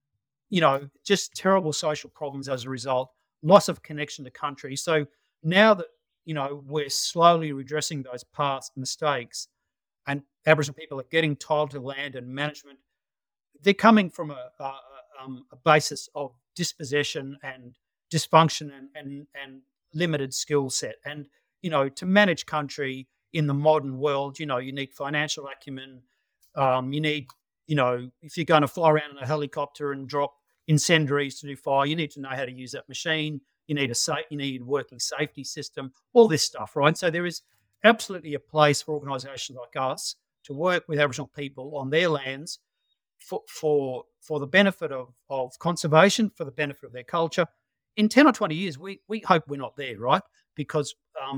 just terrible social problems as a result, loss of connection to country. So now that, we're slowly redressing those past mistakes and Aboriginal people are getting title to land and management, they're coming from a basis of dispossession and dysfunction and limited skill set. And, to manage country in the modern world, you need financial acumen. You need, if you're going to fly around in a helicopter and drop incendiaries to do fire, you need to know how to use that machine. You need a working safety system, all this stuff, right? So there is absolutely a place for organisations like us to work with Aboriginal people on their lands for the benefit of conservation, for the benefit of their culture. In 10 or 20 years, we hope we're not there, right? Because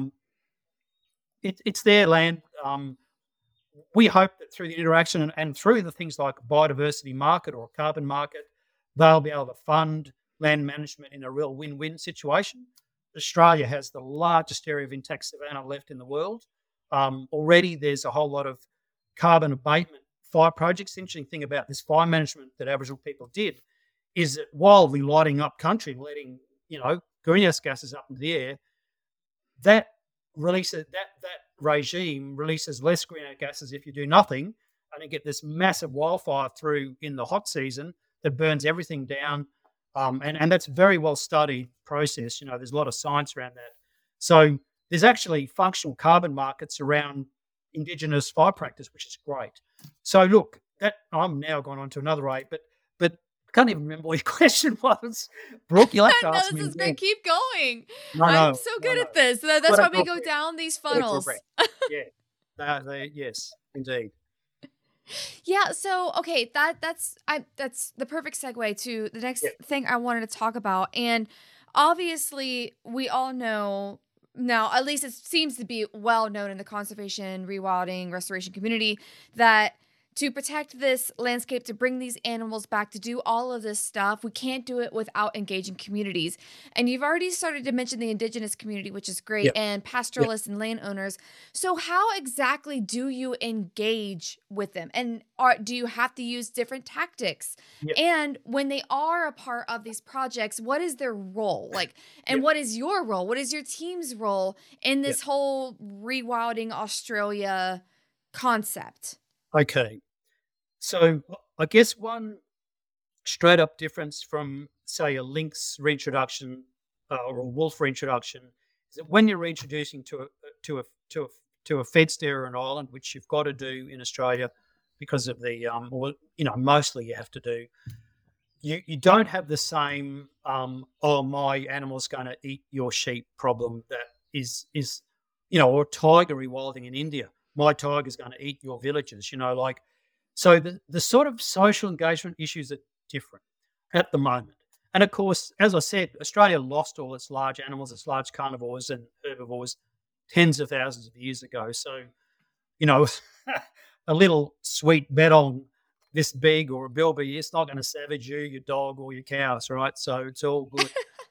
it's their land. We hope that through the interaction and through the things like a biodiversity market or a carbon market, they'll be able to fund land management in a real win-win situation. Australia has the largest area of intact savanna left in the world. Already there's a whole lot of carbon abatement fire projects. The interesting thing about this fire management that Aboriginal people did is that while we're lighting up country, letting, greenhouse gases up into the air, that regime releases less greenhouse gases if you do nothing, and you get this massive wildfire through in the hot season that burns everything down. And that's a very well studied process. There's a lot of science around that. So there's actually functional carbon markets around Indigenous fire practice, which is great. So look, that I'm now going on to another way, but I can't even remember what your question was. Brooke, you'll have to No, ask this me is again. great. Keep going. No, I'm no, so no, good no. at this. That's Got why it, we Brooke. go down these Got it, funnels. Brooke. Yeah, yes, indeed. Yeah, so okay, that's the perfect segue to the next Yeah, thing I wanted to talk about. And obviously, we all know now, at least it seems to be well known in the conservation, rewilding, restoration community, that to protect this landscape, to bring these animals back, to do all of this stuff, we can't do it without engaging communities. And you've already started to mention the indigenous community, which is great, yeah, and yeah. pastoralists and landowners. So how exactly do you engage with them? And do you have to use different tactics? Yeah, And when they are a part of these projects, what is their role? Like, yeah, and what is your role? What is your team's role in yeah. this whole rewilding Australia concept? Okay. So I guess one straight up difference from, say, a lynx reintroduction or a wolf reintroduction is that when you're reintroducing to a to a to a fed steer in Ireland, which you've got to do in Australia because of the or mostly you have to do, you don't have the same oh, my animal's going to eat your sheep problem that is or tiger rewilding in India. My tiger's going to eat your villages. Like, so the sort of social engagement issues are different at the moment. And of course, as I said, Australia lost all its large animals, its large carnivores and herbivores tens of thousands of years ago. So, a little sweet bettong this big or a bilby, it's not going to savage you, your dog, or your cows, right? So it's all good.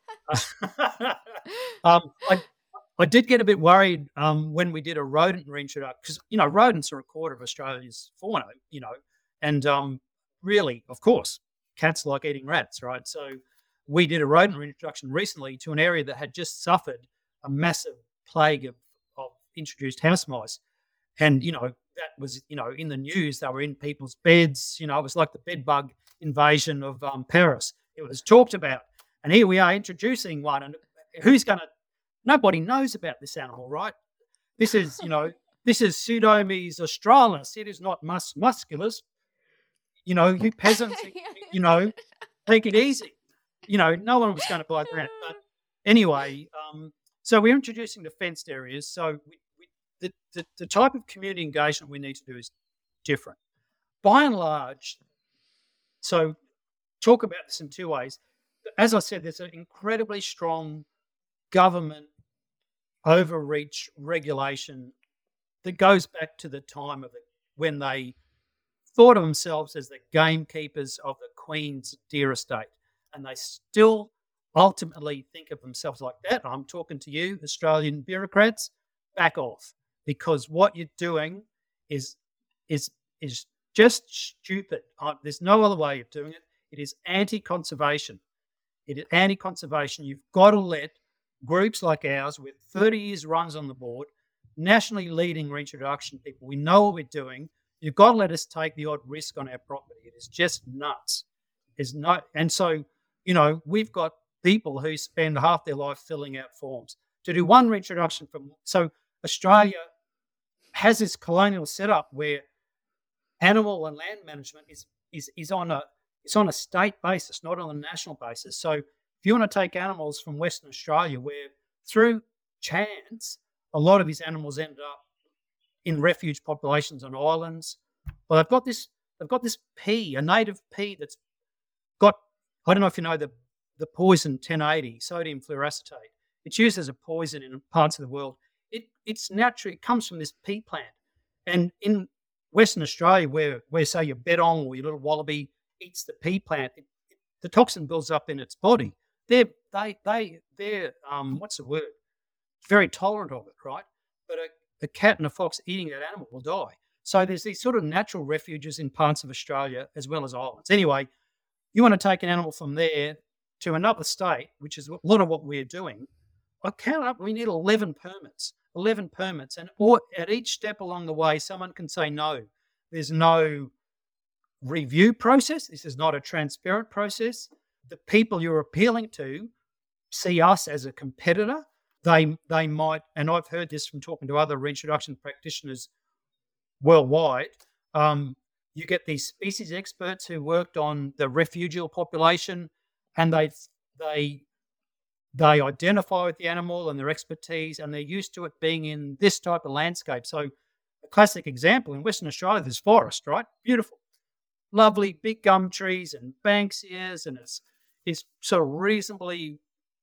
um, I did get a bit worried when we did a rodent reintroduction because rodents are a quarter of Australia's fauna, and really, of course, cats like eating rats, right? So we did a rodent reintroduction recently to an area that had just suffered a massive plague of introduced house mice, and that was in the news. They were in people's beds. It was like the bed bug invasion of Paris. It was talked about, and here we are introducing one, and who's going to? Nobody knows about this animal, right? This is, this is Pseudomys australis. It is not musculus. You peasants, take it easy. No one was going to buy that. But anyway, so we're introducing the fenced areas. So the type of community engagement we need to do is different. By and large, so talk about this in two ways. As I said, there's an incredibly strong government overreach regulation that goes back to the time of when they thought of themselves as the gamekeepers of the Queen's deer estate, and they still ultimately think of themselves like that. I'm talking to you, Australian bureaucrats, back off, because what you're doing is just stupid. There's no other way of doing it. It is anti-conservation. It is anti-conservation. You've got to let groups like ours with 30 years runs on the board, nationally leading reintroduction people, we know what we're doing. You've got to let us take the odd risk on our property. It is just nuts. And so, we've got people who spend half their life filling out forms to do one reintroduction so Australia has this colonial setup where animal and land management is on a state basis, not on a national basis. So if you want to take animals from Western Australia, where through chance a lot of these animals ended up in refuge populations on islands, well, they've got this pea, a native pea that's got, I don't know if you know the poison 1080, sodium fluoracetate. It's used as a poison in parts of the world. It's natural. It comes from this pea plant, and in Western Australia, where say your bettong or your little wallaby eats the pea plant, the toxin builds up in its body. They're what's the word? Very tolerant of it, right? But a cat and a fox eating that animal will die. So there's these sort of natural refuges in parts of Australia as well as islands. Anyway, you want to take an animal from there to another state, which is a lot of what we're doing. I count up, we need 11 permits. And at each step along the way, someone can say no. There's no review process. This is not a transparent process. The people you're appealing to see us as a competitor. they might, and I've heard this from talking to other reintroduction practitioners worldwide. You get these species experts who worked on the refugial population, and they identify with the animal and their expertise, and they're used to it being in this type of landscape. So, a classic example in Western Australia, there's forest, right? Beautiful, lovely, big gum trees and banksias, and it's sort of reasonably,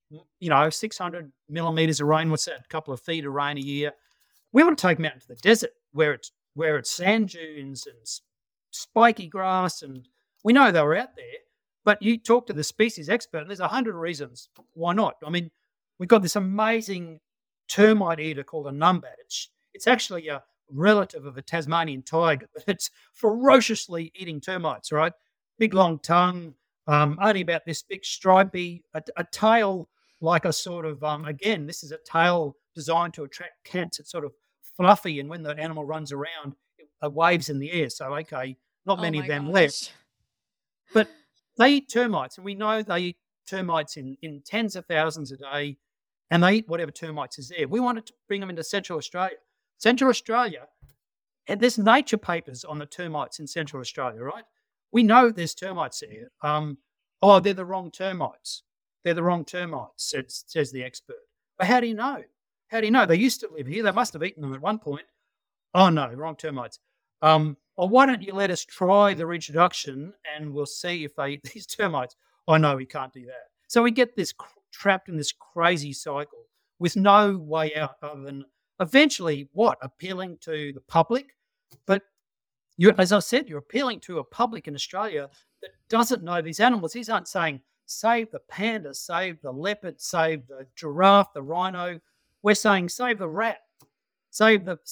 600 millimeters of rain. What's that? A couple of feet of rain a year. We want to take them out into the desert where it's sand dunes and spiky grass, and we know they were out there. But you talk to the species expert, and there's 100 reasons why not. I mean, we've got this amazing termite eater called a numbat. It's actually a relative of a Tasmanian tiger, but it's ferociously eating termites, right? Big long tongue, only about this big, stripy, a tail like a sort of, again, this is a tail designed to attract cats. It's sort of fluffy, and when the animal runs around, it waves in the air. So, okay, not many of them left. But they eat termites, and we know they eat termites in tens of thousands a day, and they eat whatever termites is there. We wanted to bring them into Central Australia. Central Australia, and there's nature papers on the termites in Central Australia, right? We know there's termites there. They're the wrong termites. They're the wrong termites, says the expert. But how do you know? How do you know? They used to live here. They must have eaten them at one point. Oh, no, wrong termites. Why don't you let us try the reintroduction and we'll see if they eat these termites? Oh, no, we can't do that. So we get this trapped in this crazy cycle with no way out other than eventually appealing to the public. But as I said, you're appealing to a public in Australia that doesn't know these animals. These aren't saying, save the panda, save the leopard, save the giraffe, the rhino. We're saying, save the rat, save the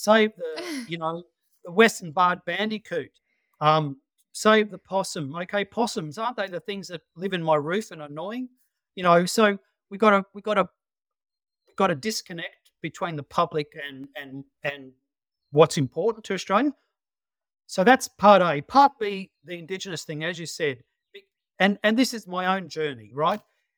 the western barred bandicoot, save the possum. Okay, possums, aren't they the things that live in my roof and are annoying? So we got to disconnect between the public and what's important to Australia. So that's part A. Part B, the Indigenous thing, as you said, and this is my own journey, right?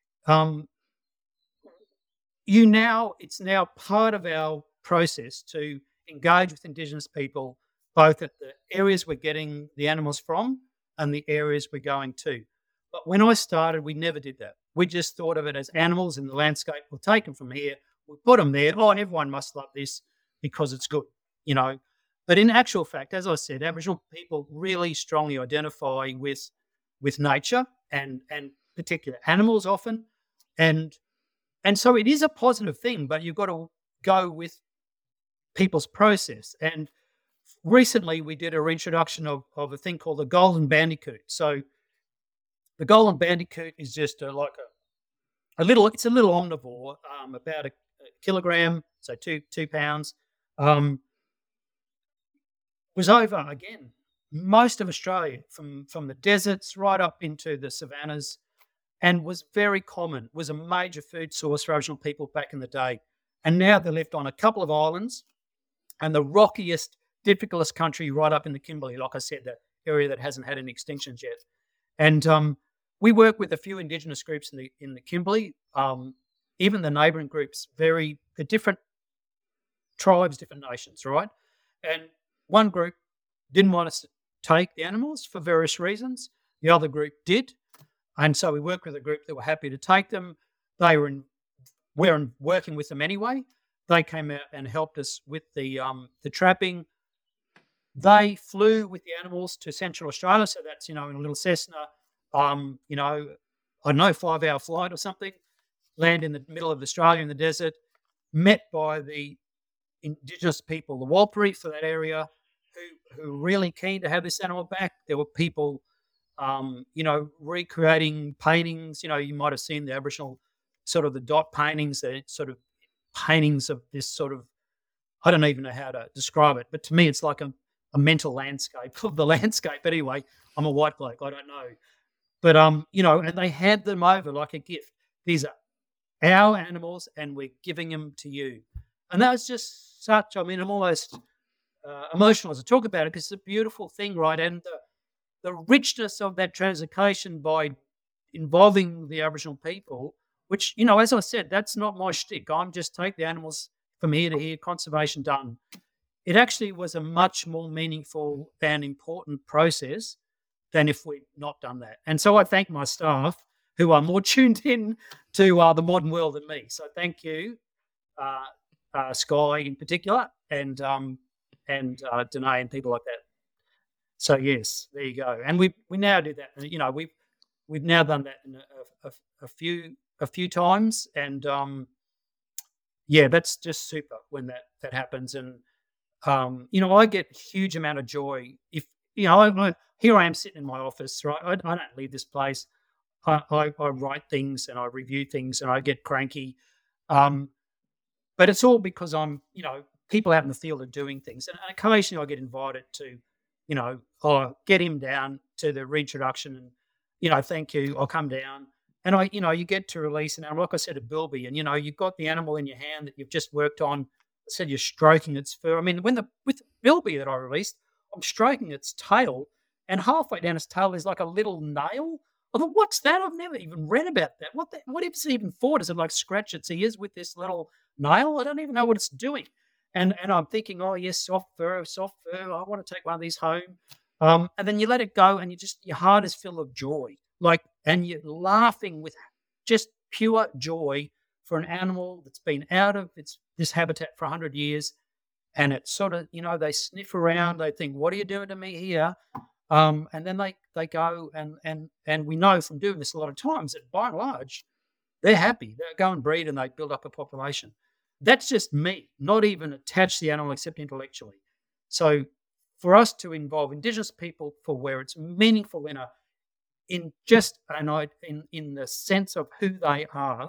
It's now part of our process to engage with Indigenous people, both at the areas we're getting the animals from and the areas we're going to. But when I started, we never did that. We just thought of it as animals in the landscape. We'll take them from here. We'll put them there. Oh, and everyone must love this because it's good, But in actual fact, as I said, Aboriginal people really strongly identify with nature and particular animals often. And so it is a positive thing, but you've got to go with people's process. And recently we did a reintroduction of a thing called the golden bandicoot. So the golden bandicoot is just it's a little omnivore, about a kilogram, so 2 pounds. Was over, again, most of Australia, from the deserts right up into the savannas, and was very common, was a major food source for Aboriginal people back in the day. And now they're left on a couple of islands and the rockiest, difficultest country right up in the Kimberley, like I said, the area that hasn't had any extinctions yet. And we work with a few Indigenous groups in the Kimberley, even the neighbouring groups, they're different tribes, different nations, right? And one group didn't want us to take the animals for various reasons. The other group did. And so we worked with a group that were happy to take them. We're working with them anyway. They came out and helped us with the trapping. They flew with the animals to Central Australia. So that's, in a little Cessna, I don't know, 5-hour flight or something, land in the middle of Australia in the desert, met by the Indigenous people, the Warlpiri for that area, who were really keen to have this animal back. There were people, recreating paintings. You might have seen the Aboriginal sort of the dot paintings, the sort of paintings of this sort of, I don't even know how to describe it, but to me it's like a mental landscape of the landscape. But anyway, I'm a white bloke, I don't know. But, and they hand them over like a gift. These are our animals and we're giving them to you. And that was just such, I'm almost emotional as I talk about it because it's a beautiful thing, right? And the richness of that translocation by involving the Aboriginal people which, as I said, that's not my shtick. I'm just take the animals from here to here, conservation done. It actually was a much more meaningful and important process than if we'd not done that. And so I thank my staff who are more tuned in to the modern world than me. So thank you, Sky in particular, and Danae and people like that. So yes, there you go. And we now do that. We've now done that in a few times, and that's just super when that happens. And I get a huge amount of joy if here I am sitting in my office, right? I don't leave this place. I write things and I review things and I get cranky, but it's all because I'm people out in the field are doing things, and occasionally I get invited to get him down to the reintroduction, and thank you, I'll come down. And you get to release an animal, like I said, a bilby, and you've got the animal in your hand that you've just worked on. I said you're stroking its fur. I mean, with the bilby that I released, I'm stroking its tail, and halfway down its tail is like a little nail. I thought, what's that? I've never even read about that. What is it even for? Does it like scratch its ears with this little nail? I don't even know what it's doing. And I'm thinking, oh yes, soft fur. I want to take one of these home. And then you let it go, and your heart is full of joy. And you're laughing with just pure joy for an animal that's been out of this habitat for 100 years, and it's sort of, they sniff around, they think, what are you doing to me here? And then they go, and we know from doing this a lot of times that by and large, they're happy. They go and breed and they build up a population. That's just me, not even attached to the animal except intellectually. So for us to involve Indigenous people for where it's meaningful in the sense of who they are,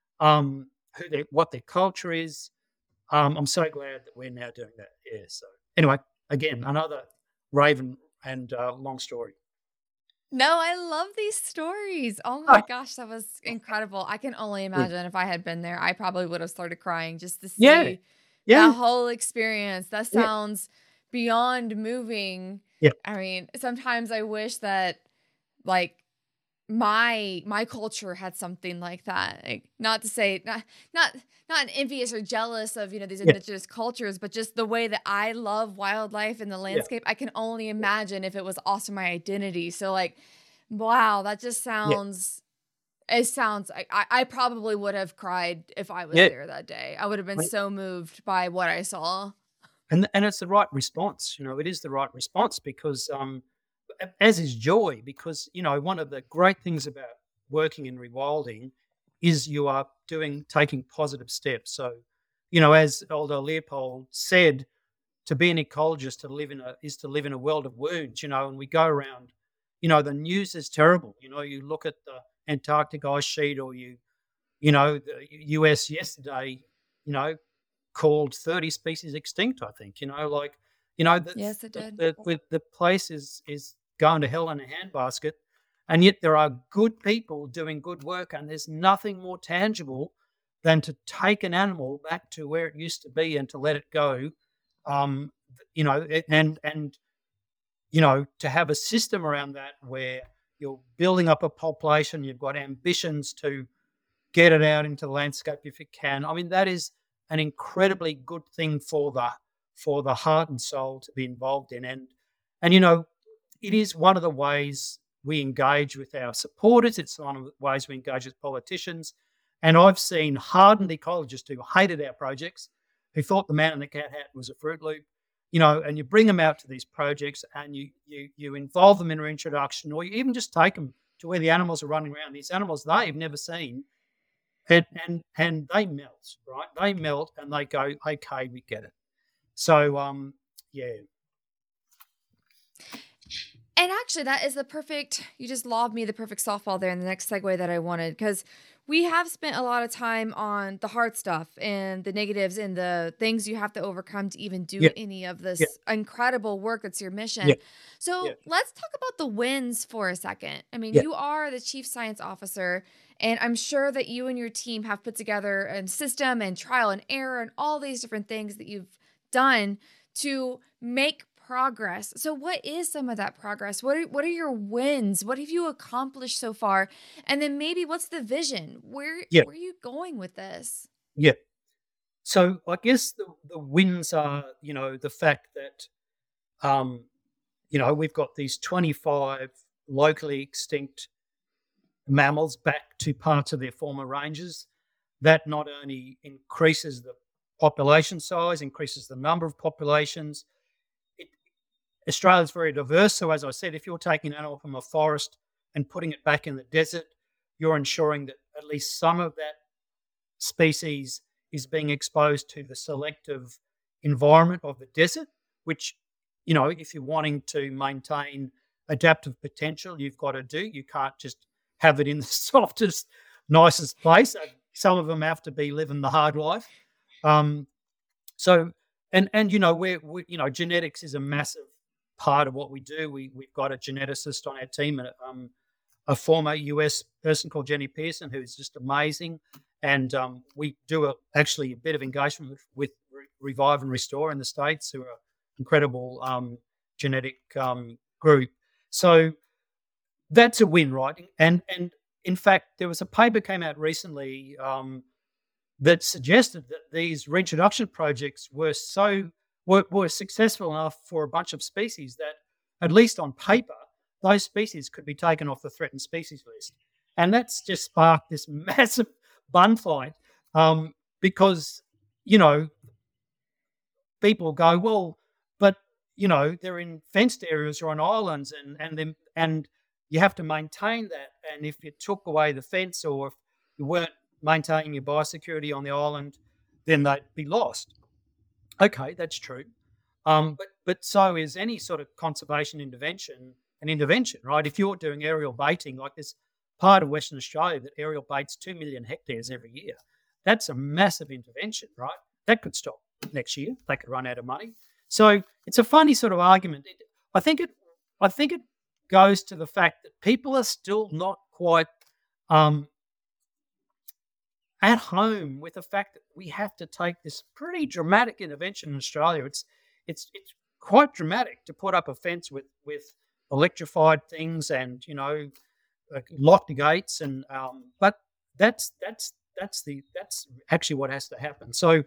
what their culture is. I'm so glad that we're now doing that. Yeah. So anyway, again, another raven and long story. No, I love these stories. Oh my gosh, that was incredible. I can only imagine if I had been there, I probably would have started crying just to see that whole experience. That sounds beyond moving. Yeah. I mean, sometimes I wish that my culture had something like that. Not to say not envious or jealous of these indigenous cultures, but just the way that I love wildlife and the landscape. I can only imagine if it was also my identity. So wow, that just sounds. It sounds like I probably would have cried if I was there that day. I would have been so moved by what I saw. And it's the right response. It is the right response because as is joy, because one of the great things about working in rewilding is you are taking positive steps. So as Aldo Leopold said, to be an ecologist is to live in a world of wounds. And we go around, the news is terrible. You look at the Antarctic ice sheet, or the US yesterday called 30 species extinct, I think. Yes, it did. The place is going to hell in a handbasket, and yet there are good people doing good work, and there's nothing more tangible than to take an animal back to where it used to be and to let it go, and to have a system around that where you're building up a population, you've got ambitions to get it out into the landscape if you can. I mean, that is an incredibly good thing for the heart and soul to be involved in, and it is one of the ways we engage with our supporters. It's one of the ways we engage with politicians. And I've seen hardened ecologists who hated our projects, who thought the man in the cat hat was a Fruit Loop, and you bring them out to these projects and you involve them in reintroduction, or you even just take them to where the animals are running around. These animals they've never seen, and they melt, right? They melt and they go, okay, we get it. So, And actually, that is you just lobbed me the perfect softball there in the next segue that I wanted, because we have spent a lot of time on the hard stuff and the negatives and the things you have to overcome to even do any of this incredible work that's your mission. So let's talk about the wins for a second. I mean, you are the chief science officer, and I'm sure that you and your team have put together a system and trial and error and all these different things that you've done to make progress. So what is some of that progress? What are your wins? What have you accomplished so far? And then maybe what's the vision? Yeah, Where are you going with this? yeah. So I guess the wins are, the fact that, um, we've got these 25 locally extinct mammals back to parts of their former ranges. That not only increases the population size, increases the number of populations. It, Australia's very diverse. So as I said, if you're taking an animal from a forest and putting it back in the desert, you're ensuring that at least some of that species is being exposed to the selective environment of the desert, which, if you're wanting to maintain adaptive potential, you've got to do. You can't just have it in the softest, nicest place. Some of them have to be living the hard life. So, genetics is a massive part of what we do. We've got a geneticist on our team, a former US person called Jenny Pearson, who is just amazing. And we do actually a bit of engagement with Revive and Restore in the States, who are incredible genetic group. So that's a win, right? And in fact, there was a paper came out recently that suggested that these reintroduction projects were successful enough for a bunch of species that, at least on paper, those species could be taken off the threatened species list. And that's just sparked this massive bun fight because, people go, well, but, they're in fenced areas or on islands and you have to maintain that. And if you took away the fence or if you weren't maintaining your biosecurity on the island, then they'd be lost. Okay, that's true. But so is any sort of conservation intervention an intervention, right? If you're doing aerial baiting, like this part of Western Australia that aerial baits 2 million hectares every year, that's a massive intervention, right? That could stop next year. They could run out of money. So it's a funny sort of argument. I think it goes to the fact that people are still not quite at home with the fact that we have to take this pretty dramatic intervention in Australia. It's quite dramatic to put up a fence with electrified things and locked gates and but that's actually what has to happen. So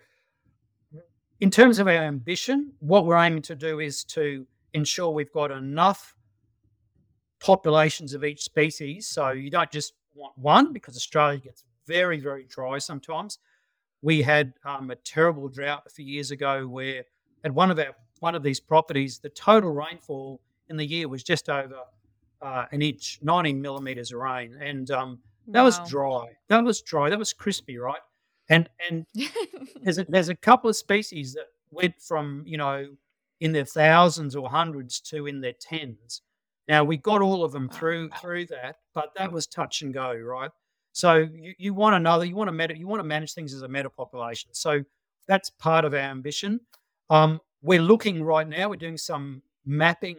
in terms of our ambition, what we're aiming to do is to ensure we've got enough populations of each species. So you don't just want one, because Australia gets very, very dry sometimes. We had a terrible drought a few years ago where at one of these properties, the total rainfall in the year was just over an inch, 19 millimeters of rain. And that was dry. That was crispy, right? And there's a couple of species that went from, in their thousands or hundreds to in their tens. Now, we got all of them through that, but that was touch and go, right? So you want to manage things as a meta population. So that's part of our ambition. We're looking right now, we're doing some mapping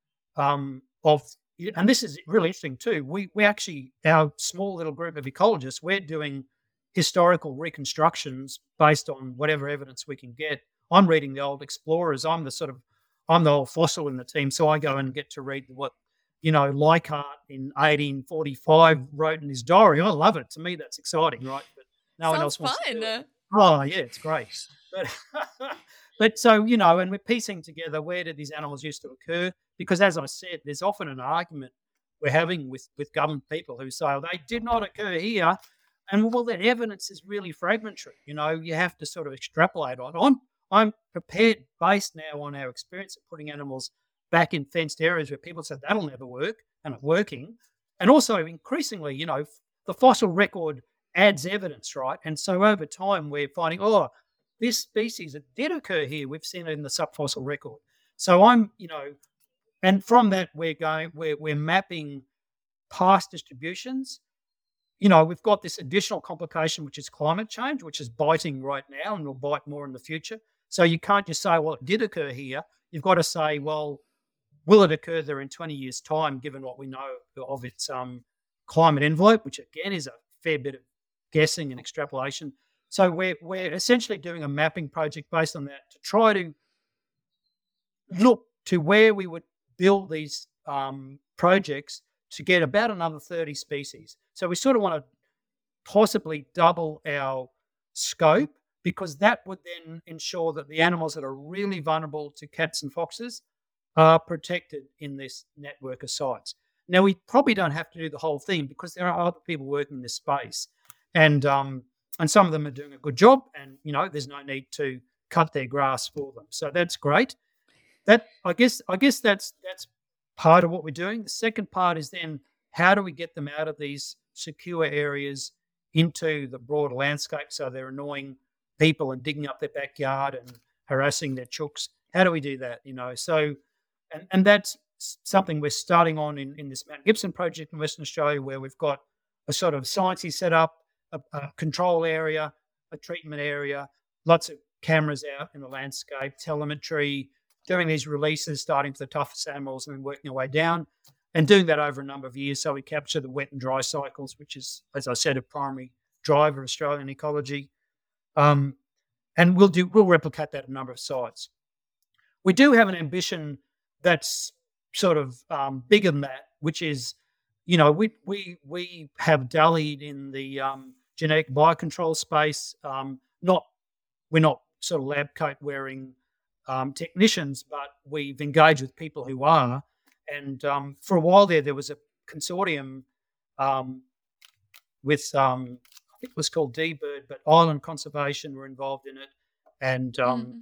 of, and this is really interesting too. We actually, our small little group of ecologists, we're doing historical reconstructions based on whatever evidence we can get. I'm reading the old explorers. I'm the old fossil in the team, so I go and get to read what Leichhardt in 1845 wrote in his diary. I love it. To me, that's exciting, right? But no one else wants to do it. Oh, yeah, it's great. But so, and we're piecing together, where did these animals used to occur? Because as I said, there's often an argument we're having with government people who say, oh, they did not occur here. And well, the evidence is really fragmentary. You have to sort of extrapolate on. I'm prepared, based now on our experience of putting animals back in fenced areas where people said that'll never work, and it's working. And also increasingly, the fossil record adds evidence, right? And so over time we're finding, this species that did occur here, we've seen it in the subfossil record. So and from that we're mapping past distributions. We've got this additional complication, which is climate change, which is biting right now and will bite more in the future. So you can't just say, well, it did occur here. You've got to say, well, will it occur there in 20 years' time, given what we know of its climate envelope, which again is a fair bit of guessing and extrapolation. So we're essentially doing a mapping project based on that to try to look to where we would build these projects to get about another 30 species. So we sort of want to possibly double our scope, because that would then ensure that the animals that are really vulnerable to cats and foxes are protected in this network of sites. Now, we probably don't have to do the whole thing because there are other people working in this space, and some of them are doing a good job, and there's no need to cut their grass for them. So that's great. That I guess that's part of what we're doing. The second part is then how do we get them out of these secure areas into the broader landscape so they're annoying people and digging up their backyard and harassing their chooks. How do we do that? So and that's something we're starting on in this Mount Gibson project in Western Australia, where we've got a sort of sciencey setup, a control area, a treatment area, lots of cameras out in the landscape, telemetry, doing these releases, starting for the toughest animals and then working our way down, and doing that over a number of years so we capture the wet and dry cycles, which is, as I said, a primary driver of Australian ecology. And we'll replicate that at a number of sites. We do have an ambition that's sort of bigger than that, which is, we have dallied in the genetic biocontrol space. We're not sort of lab coat wearing technicians, but we've engaged with people who are. And for a while there was a consortium with I think it was called D-Bird, but Island Conservation were involved in it, and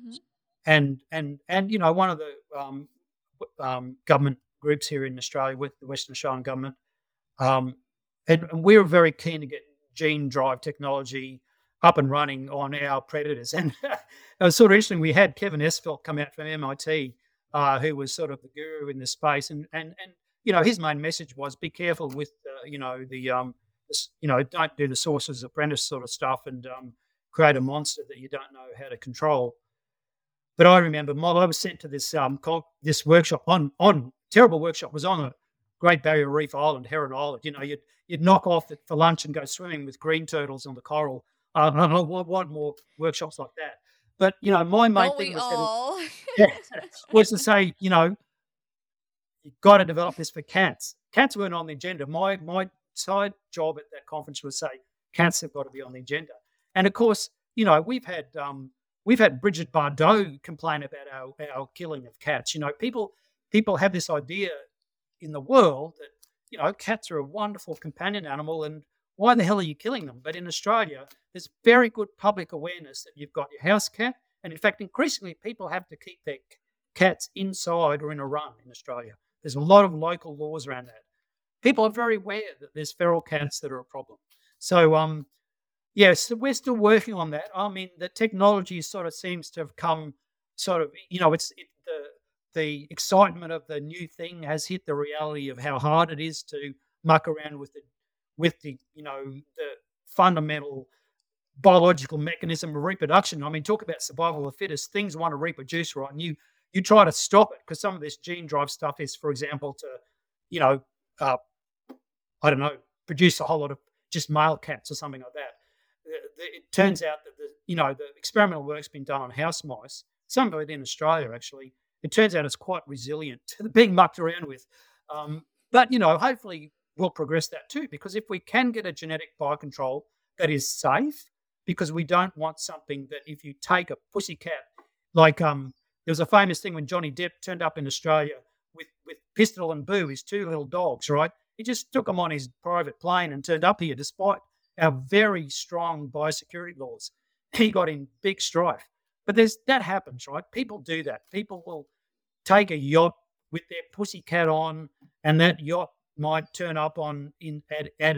one of the government groups here in Australia with the Western Australian government, and we were very keen to get gene drive technology up and running on our predators. And it was sort of interesting. We had Kevin Esfelt come out from MIT, who was sort of the guru in this space, and his main message was be careful with don't do the Sorcerer's Apprentice sort of stuff and create a monster that you don't know how to control. But I remember I was sent to this this workshop on terrible workshop was on a Great Barrier Reef Island, Heron Island. You'd knock off for lunch and go swimming with green turtles on the coral. I don't want more workshops like that. But my main thing was to say, you've got to develop this for cats. Cats weren't on the agenda. My side job at that conference was say cats have got to be on the agenda. And of course, we've had Bridget Bardot complain about our killing of cats. People have this idea in the world that cats are a wonderful companion animal, and why the hell are you killing them? But in Australia, there's very good public awareness that you've got your house cat, and in fact, increasingly people have to keep their cats inside or in a run in Australia. There's a lot of local laws around that. People are very aware that there's feral cats that are a problem. So, so we're still working on that. I mean, the technology sort of seems to have come sort of, the excitement of the new thing has hit the reality of how hard it is to muck around with the fundamental biological mechanism of reproduction. I mean, talk about survival of the fittest. Things want to reproduce, right? And you try to stop it because some of this gene drive stuff is, for example, to, produce a whole lot of just male cats or something like that. It turns out that the experimental work's been done on house mice, some of it in Australia actually. It turns out it's quite resilient to being mucked around with. But hopefully we'll progress that too, because if we can get a genetic biocontrol that is safe, because we don't want something that if you take a pussy cat, like there was a famous thing when Johnny Depp turned up in Australia with Pistol and Boo, his two little dogs, right? He just took them on his private plane and turned up here despite our very strong biosecurity laws. He got in big strife. But that happens, right? People do that. People will take a yacht with their pussy cat on, and that yacht might turn up at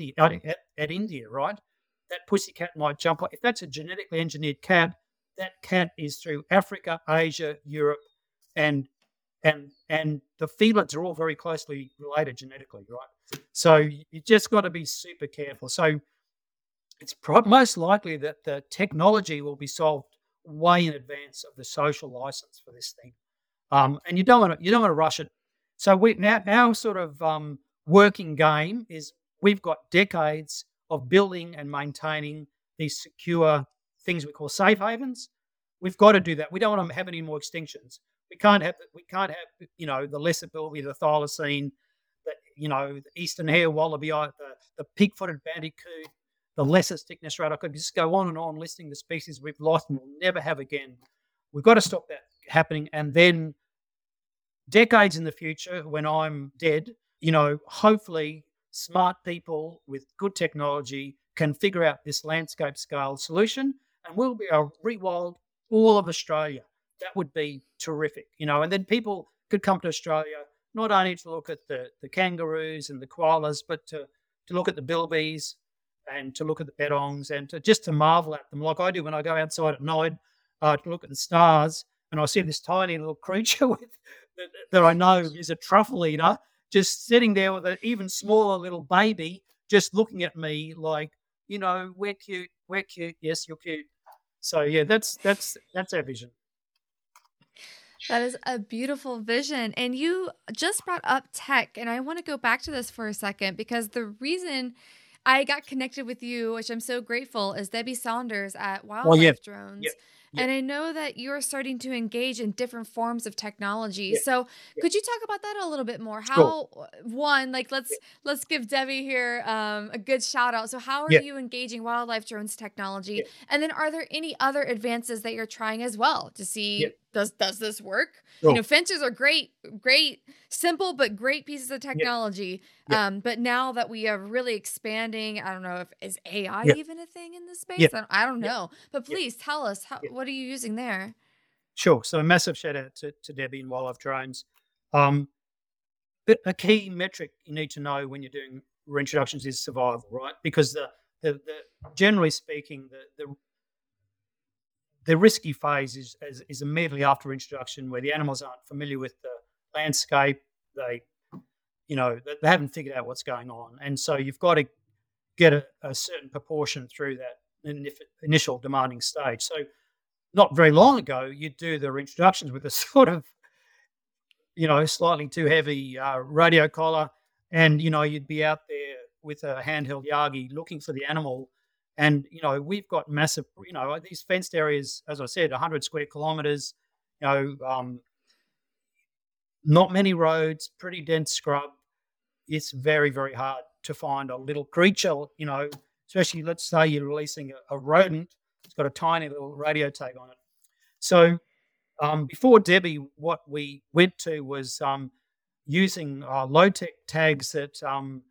India, right? That pussy cat might jump on. If that's a genetically engineered cat, that cat is through Africa, Asia, Europe, and the felids are all very closely related genetically, right? So you just got to be super careful. So it's most likely that the technology will be solved way in advance of the social license for this thing, and you don't want to rush it. So we now sort of working game is we've got decades of building and maintaining these secure things we call safe havens. we've got to do that. We don't want to have any more extinctions. We can't have the lesser bilby, the thylacine, the eastern hair wallaby, the pig-footed bandicoot, the lesser stickness rat. I could just go on listing the species we've lost and we'll never have again. We've got to stop that happening. And then decades in the future, when I'm dead, hopefully smart people with good technology can figure out this landscape scale solution, and we'll be able to rewild all of Australia. That would be terrific, and then people could come to Australia not only to look at the kangaroos and the koalas, but to look at the bilbies and to look at the bettongs and to marvel at them like I do when I go outside at night to look at the stars, and I see this tiny little creature that I know is a truffle eater just sitting there with an even smaller little baby just looking at me like, we're cute, yes, you're cute. So yeah, that's our vision. That is a beautiful vision. And you just brought up tech, and I want to go back to this for a second because the reason I got connected with you, which I'm so grateful, is Debbie Saunders at Wildlife Drones. Yeah. And I know that you're starting to engage in different forms of technology. Yeah. So could you talk about that a little bit more? Sure. How, one, like let's give Debbie here a good shout out. So how are Yeah. you engaging Wildlife Drones technology? Yeah. And then are there any other advances that you're trying as well to see does this work? Sure. Fences are great, simple but great pieces of technology. Yeah. But now that we are really expanding, I don't know if is AI even a thing in this space? Yeah. I don't know. But please tell us what are you using there? Sure. So a massive shout out to Debbie and Wildlife Drones. But a key metric you need to know when you're doing reintroductions is survival, right? Because the generally speaking, the risky phase is immediately after introduction, where the animals aren't familiar with the landscape. They haven't figured out what's going on, and so you've got to get a certain proportion through that initial demanding stage. So not very long ago, you'd do the reintroductions with a sort of, slightly too heavy radio collar, and, you'd be out there with a handheld Yagi looking for the animal. And, we've got massive, these fenced areas, as I said, 100 square kilometres, not many roads, pretty dense scrub. It's very, very hard to find a little creature, especially let's say you're releasing a rodent. It's got a tiny little radio tag on it. So before Debbie, what we went to was using low-tech tags that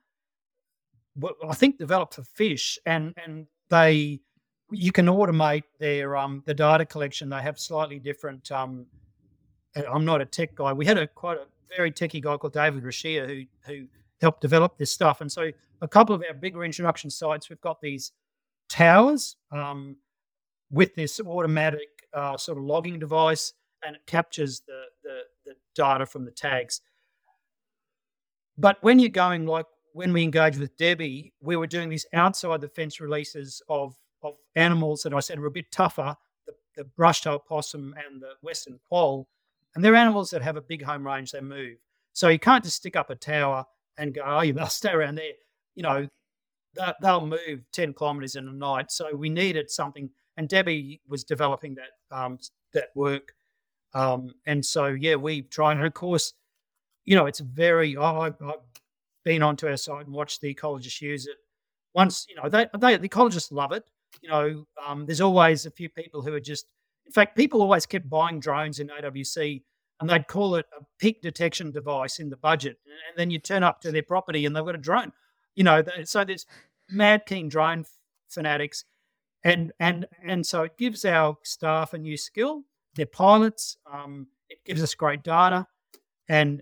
I think developed for fish, and you can automate their the data collection. They have slightly different. I'm not a tech guy. We had quite a very techie guy called David Rashia who helped develop this stuff, and so a couple of our bigger introduction sites, we've got these towers with this automatic sort of logging device, and it captures the data from the tags. But when you're going, like when we engaged with Debbie, we were doing these outside the fence releases of animals that I said were a bit tougher, the brush-tailed possum and the western quoll, and they're animals that have a big home range, they move. So you can't just stick up a tower and go, oh, you must stay around there. They'll move 10 kilometres in a night. So we needed something, and Debbie was developing that work. And so, we try, and of course, it's very, I've been onto our site and watched the ecologists use it. Once, the ecologists love it. There's always a few people who are just, in fact, people always kept buying drones in AWC, and they'd call it a peak detection device in the budget. And then you turn up to their property and they've got a drone. So there's mad keen drone fanatics. And so it gives our staff a new skill. They're pilots. It gives us great data. And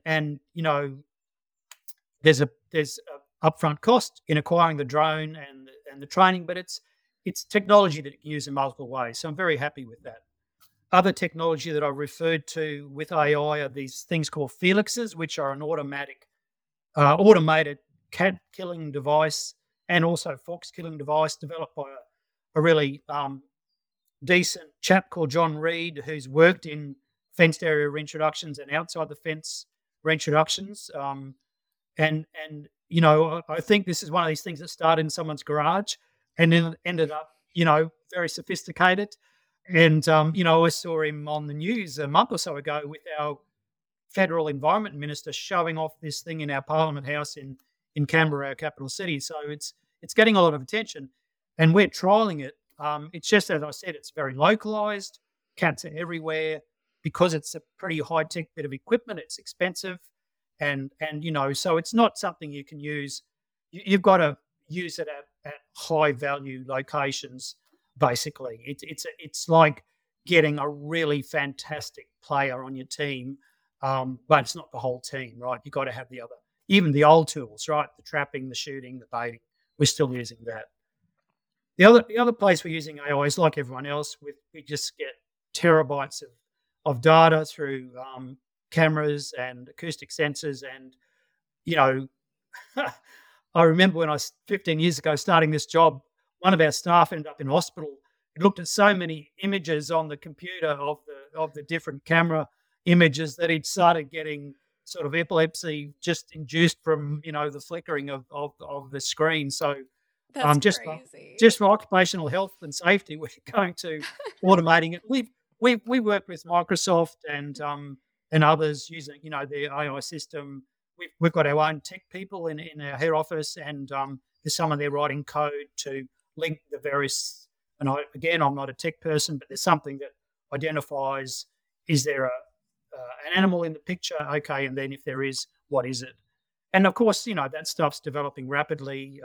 there's a upfront cost in acquiring the drone and the training, but it's technology that you can use in multiple ways. So I'm very happy with that. Other technology that I referred to with AI are these things called Felixes, which are an automated cat killing device and also fox killing device developed by a really decent chap called John Reed, who's worked in fenced area reintroductions and outside the fence reintroductions. And I think this is one of these things that started in someone's garage and then ended up, very sophisticated. And I saw him on the news a month or so ago with our federal environment minister showing off this thing in our Parliament House in Canberra, our capital city. So it's getting a lot of attention, and we're trialing it. It's just, as I said, it's very localized. Cats are everywhere because it's a pretty high tech bit of equipment. It's expensive, and so it's not something you can use. You've got to use it at high value locations. Basically, it's like getting a really fantastic player on your team, but it's not the whole team, right? You've got to have even the old tools, right? The trapping, the shooting, the baiting. We're still using that. The other place we're using AI is like everyone else. We just get terabytes of data through cameras and acoustic sensors, and I remember when 15 years ago starting this job, one of our staff ended up in hospital. He looked at so many images on the computer of the different camera images that he'd started getting sort of epilepsy just induced from the flickering of the screen. So That's just crazy. just for occupational health and safety, we're going to automating it. We work with Microsoft and others using their AI system. We've got our own tech people in our head office, and there's someone there writing code to link the various. And I'm not a tech person, but there's something that identifies, is there an animal in the picture? Okay, and then if there is, what is it? And of course, that stuff's developing rapidly.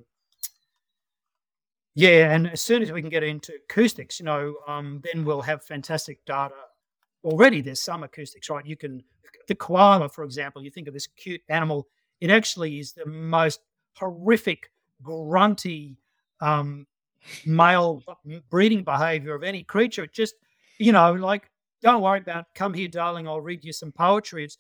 And as soon as we can get into acoustics, then we'll have fantastic data. Already there's some acoustics, right? The koala, for example, you think of this cute animal, it actually is the most horrific, grunty male breeding behavior of any creature. It just, like, don't worry about, come here, darling, I'll read you some poetry. It's,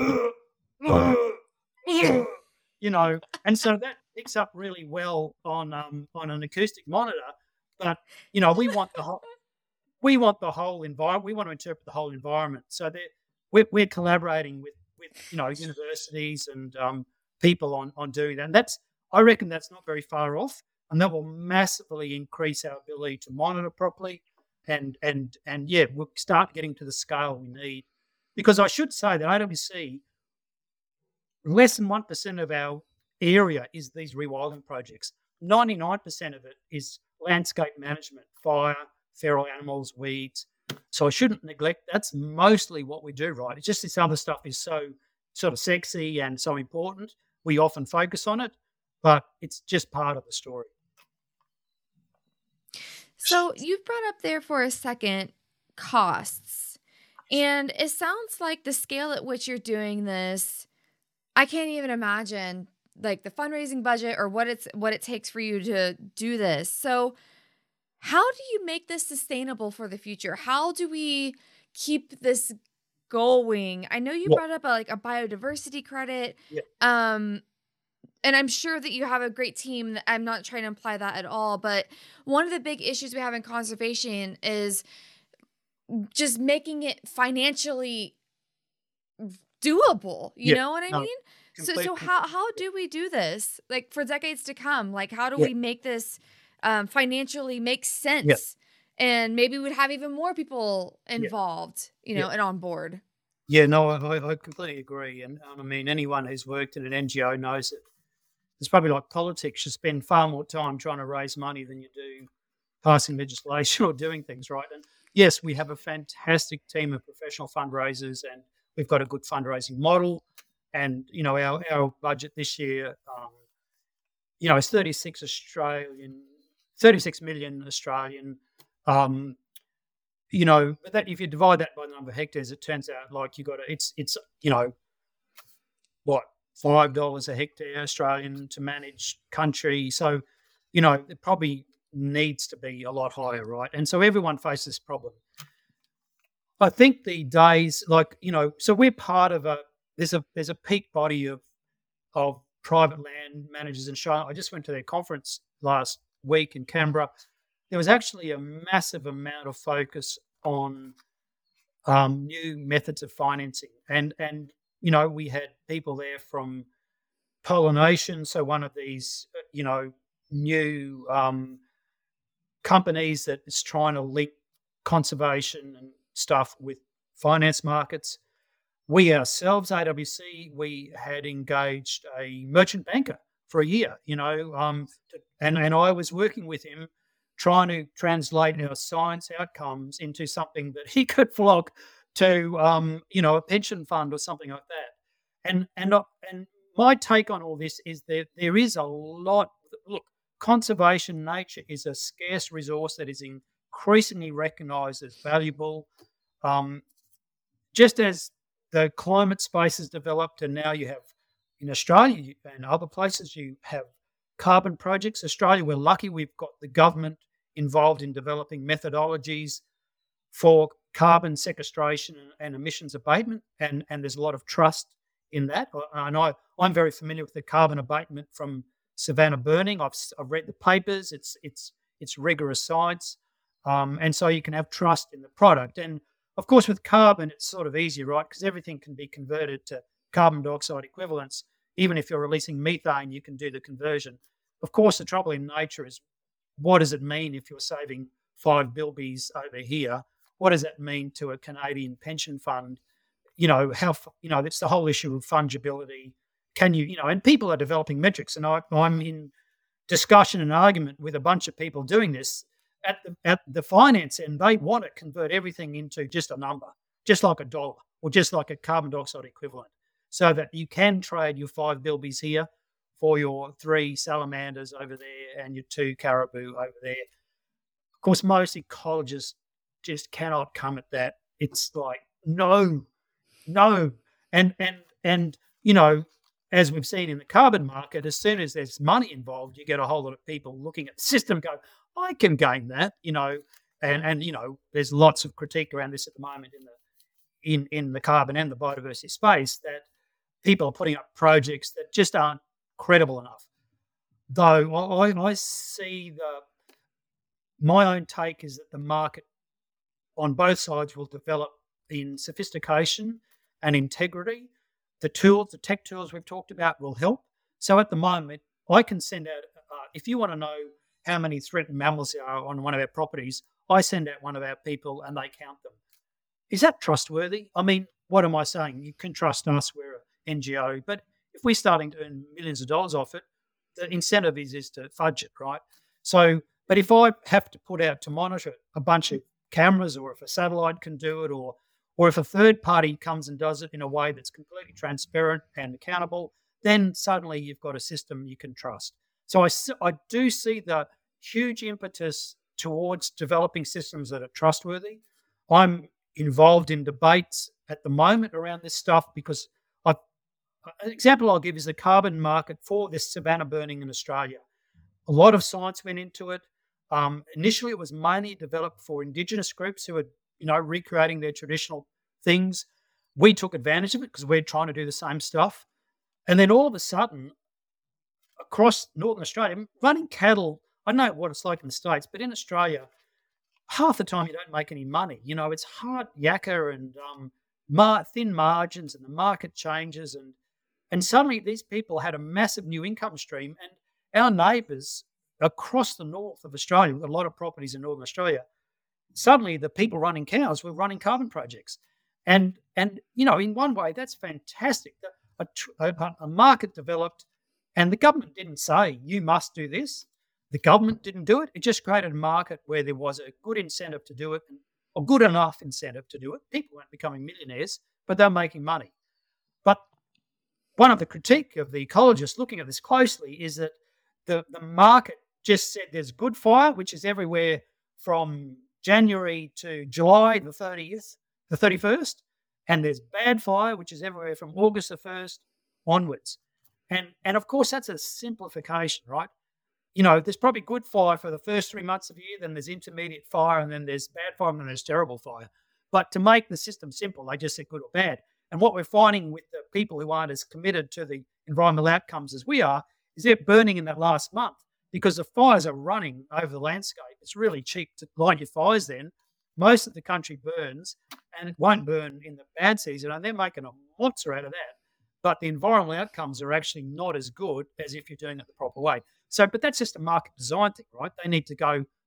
and so that picks up really well on an acoustic monitor. But, we want the whole environment. We want to interpret the whole environment. So we're collaborating with universities and people on doing that. And I reckon that's not very far off, and that will massively increase our ability to monitor properly. And we'll start getting to the scale we need. Because I should say that AWC, less than 1% of our area is these rewilding projects. 99% of it is landscape management, fire, feral animals, weeds. So I shouldn't neglect. That's mostly what we do, right? It's just this other stuff is so sort of sexy and so important. We often focus on it, but it's just part of the story. So you brought up there for a second costs, and it sounds like the scale at which you're doing this, I can't even imagine like the fundraising budget or what it takes for you to do this. So how do you make this sustainable for the future? How do we keep this going? I know you brought up a biodiversity credit. Yeah. And I'm sure that you have a great team. I'm not trying to imply that at all. But one of the big issues we have in conservation is just making it financially doable. You know what I mean? So how do we do this? Like for decades to come, like how do we make this financially make sense? And maybe we'd have even more people involved, and on board. Yeah, no, I completely agree. And I mean, anyone who's worked in an NGO knows that it's probably like politics. You spend far more time trying to raise money than you do passing legislation or doing things, right? And yes, we have a fantastic team of professional fundraisers, and we've got a good fundraising model. And, our budget this year, is 36 million Australian. But that if you divide that by the number of hectares, it turns out like it's $5 a hectare Australian to manage country. So, it probably needs to be a lot higher, right? And so everyone faces this problem. I think the days so we're part of there's a peak body of private land managers in China. I just went to their conference last week in Canberra. There was actually a massive amount of focus on new methods of financing. And we had people there from Pollination, so one of these, new companies that is trying to link conservation and stuff with finance markets. We ourselves, AWC, we had engaged a merchant banker for a year, and I was working with him trying to translate our science outcomes into something that he could flog to, a pension fund or something like that. And my take on all this is that there is a lot. Look, conservation nature is a scarce resource that is increasingly recognised as valuable. Just as the climate space has developed, and now you have in Australia and other places, you have carbon projects. Australia, we're lucky we've got the government involved in developing methodologies for carbon sequestration and emissions abatement, and there's a lot of trust in that. And I'm very familiar with the carbon abatement from Savannah burning. I've read the papers. It's rigorous science, and so you can have trust in the product. And of course, with carbon, it's sort of easy, right? Because everything can be converted to carbon dioxide equivalents. Even if you're releasing methane, you can do the conversion. Of course, the trouble in nature is, what does it mean if you're saving 5 bilbies over here? What does that mean to a Canadian pension fund? It's the whole issue of fungibility. Can you, and people are developing metrics, and I'm in discussion and argument with a bunch of people doing this at the finance end. They want to convert everything into just a number, just like a dollar or just like a carbon dioxide equivalent, so that you can trade your 5 bilbies here for your 3 salamanders over there and your 2 caribou over there. Of course, most ecologists just cannot come at that. It's like, no. And as we've seen in the carbon market, as soon as there's money involved, you get a whole lot of people looking at the system go, I can gain that, and there's lots of critique around this at the moment in the carbon and the biodiversity space, that people are putting up projects that just aren't credible enough. Though I see my own take is that the market on both sides will develop in sophistication and integrity. The tech tools we've talked about will help. So at the moment, I can send out, if you want to know how many threatened mammals there are on one of our properties, I send out one of our people and they count them. Is that trustworthy? I mean, what am I saying? You can trust us, we're an NGO, but if we're starting to earn millions of dollars off it, the incentive is to fudge it, right? So, but if I have to put out to monitor a bunch of cameras, or if a satellite can do it, or if a third party comes and does it in a way that's completely transparent and accountable, then suddenly you've got a system you can trust. So I do see the huge impetus towards developing systems that are trustworthy. I'm involved in debates at the moment around this stuff because an example I'll give is the carbon market for this Savannah burning in Australia. A lot of science went into it. Initially, it was mainly developed for Indigenous groups who are, recreating their traditional things. We took advantage of it because we're trying to do the same stuff. And then all of a sudden, across Northern Australia, running cattle, I don't know what it's like in the States, but in Australia, half the time you don't make any money. It's hard yakka and thin margins, and the market changes. And suddenly these people had a massive new income stream. And our neighbours across the north of Australia, with a lot of properties in Northern Australia, suddenly the people running cows were running carbon projects. And in one way, that's fantastic. A market developed, and the government didn't say, you must do this. The government didn't do it. It just created a market where there was a good incentive to do it, or good enough incentive to do it. People weren't becoming millionaires, but they're making money. But one of the critique of the ecologists looking at this closely is that the market just said there's good fire, which is everywhere from January to July the 31st, and there's bad fire, which is everywhere from August the 1st onwards. And of course, that's a simplification, right? There's probably good fire for the first 3 months of the year, then there's intermediate fire, and then there's bad fire, and then there's terrible fire. But to make the system simple, they just said good or bad. And what we're finding with the people who aren't as committed to the environmental outcomes as we are is they're burning in that last month because the fires are running over the landscape. It's really cheap to light your fires then. Most of the country burns, and it won't burn in the bad season, and they're making a monster out of that. But the environmental outcomes are actually not as good as if you're doing it the proper way. So, but that's just a market design thing, right? They need to go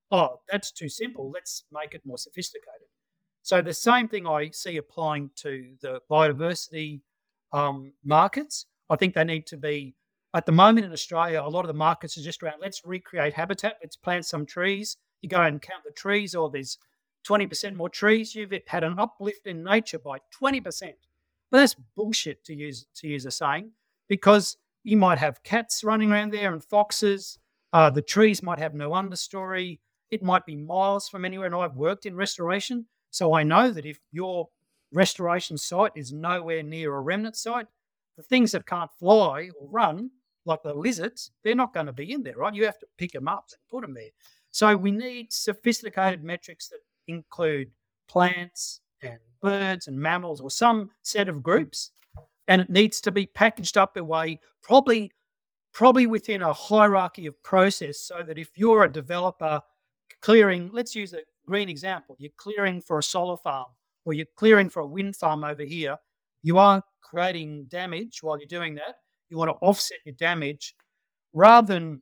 oh, that's too simple. Let's make it more sophisticated. So the same thing I see applying to the biodiversity markets. I think they need to be, at the moment in Australia, a lot of the markets are just around, let's recreate habitat, let's plant some trees. You go and count the trees, or there's 20% more trees. You've had an uplift in nature by 20%. But that's bullshit, to use a saying, because you might have cats running around there and foxes. The trees might have no understory. It might be miles from anywhere. And I've worked in restoration, so I know that if your restoration site is nowhere near a remnant site, the things that can't fly or run, like the lizards, they're not going to be in there, right? You have to pick them up and put them there. So we need sophisticated metrics that include plants and birds and mammals, or some set of groups, and it needs to be packaged up a way, probably within a hierarchy of process, so that if you're a developer clearing, let's use a green example, you're clearing for a solar farm or you're clearing for a wind farm over here, you are creating damage while you're doing that. You want to offset your damage rather than,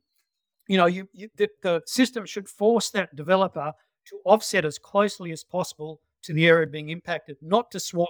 the system should force that developer to offset as closely as possible to the area being impacted, not to swap,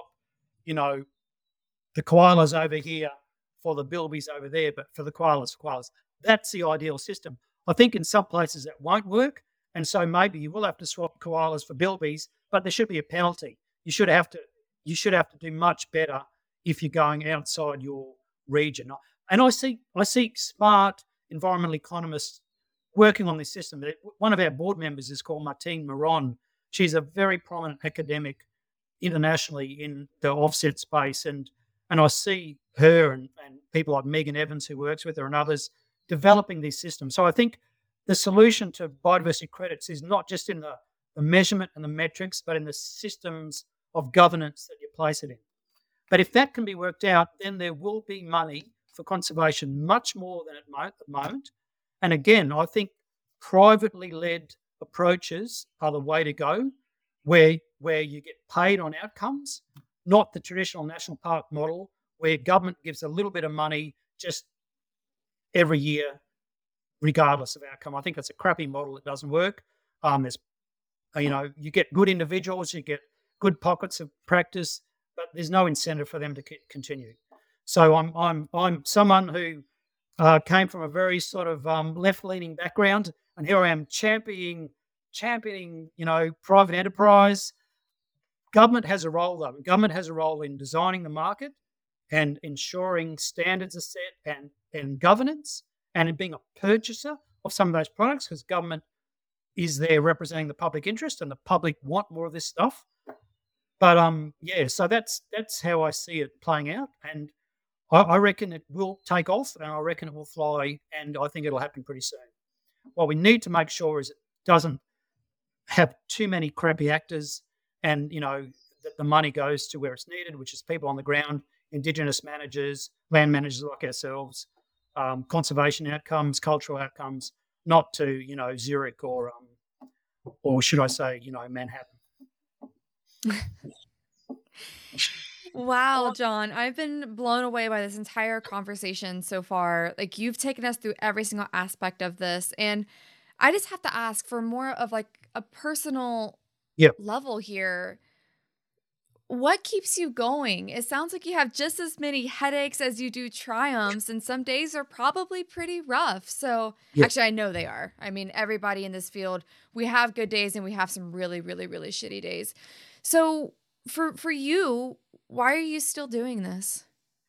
the koalas over here for the bilbies over there, but for the koalas. That's the ideal system. I think in some places that won't work, and so maybe you will have to swap koalas for bilbies, but there should be a penalty. You should have to do much better if you're going outside your region. And I see smart environmental economists working on this system. One of our board members is called Martine Moron. She's a very prominent academic internationally in the offset space, and I see her and people like Megan Evans, who works with her, and others developing these systems. So I think the solution to biodiversity credits is not just in the measurement and the metrics, but in the systems of governance that you place it in. But if that can be worked out, then there will be money for conservation, much more than at the moment. And again, I think privately led approaches are the way to go, where you get paid on outcomes, not the traditional national park model where government gives a little bit of money just every year, regardless of outcome. I think that's a crappy model. It doesn't work. You get good individuals, you get good pockets of practice, but there's no incentive for them to continue. So I'm someone who came from a very sort of left-leaning background, and here I am championing private enterprise. Government has a role, though. Government has a role in designing the market and ensuring standards are set and governance, and in being a purchaser of some of those products, because government is there representing the public interest, and the public want more of this stuff. But so that's how I see it playing out, and I reckon it will take off, and I reckon it will fly, and I think it'll happen pretty soon. What we need to make sure is it doesn't have too many crappy actors, and that the money goes to where it's needed, which is people on the ground, Indigenous managers, land managers like ourselves, conservation outcomes, cultural outcomes, not to Zurich or should I say Manhattan. Wow, John, I've been blown away by this entire conversation so far. Like, you've taken us through every single aspect of this, and I just have to ask for more of like a personal level here. What keeps you going? It sounds like you have just as many headaches as you do triumphs, and some days are probably pretty rough. So actually, I know they are. I mean, everybody in this field, we have good days and we have some really, really, really shitty days. So for you, why are you still doing this?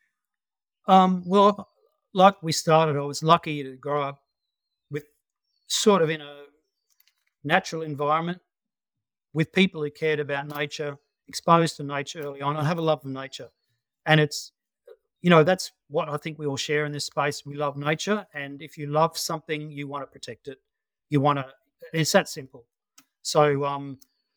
Well, like we started, I was lucky to grow up with sort of in a natural environment with people who cared about nature, exposed to nature early on. I have a love of nature, and it's, that's what I think we all share in this space. We love nature, and if you love something, you want to protect it. It's that simple. So,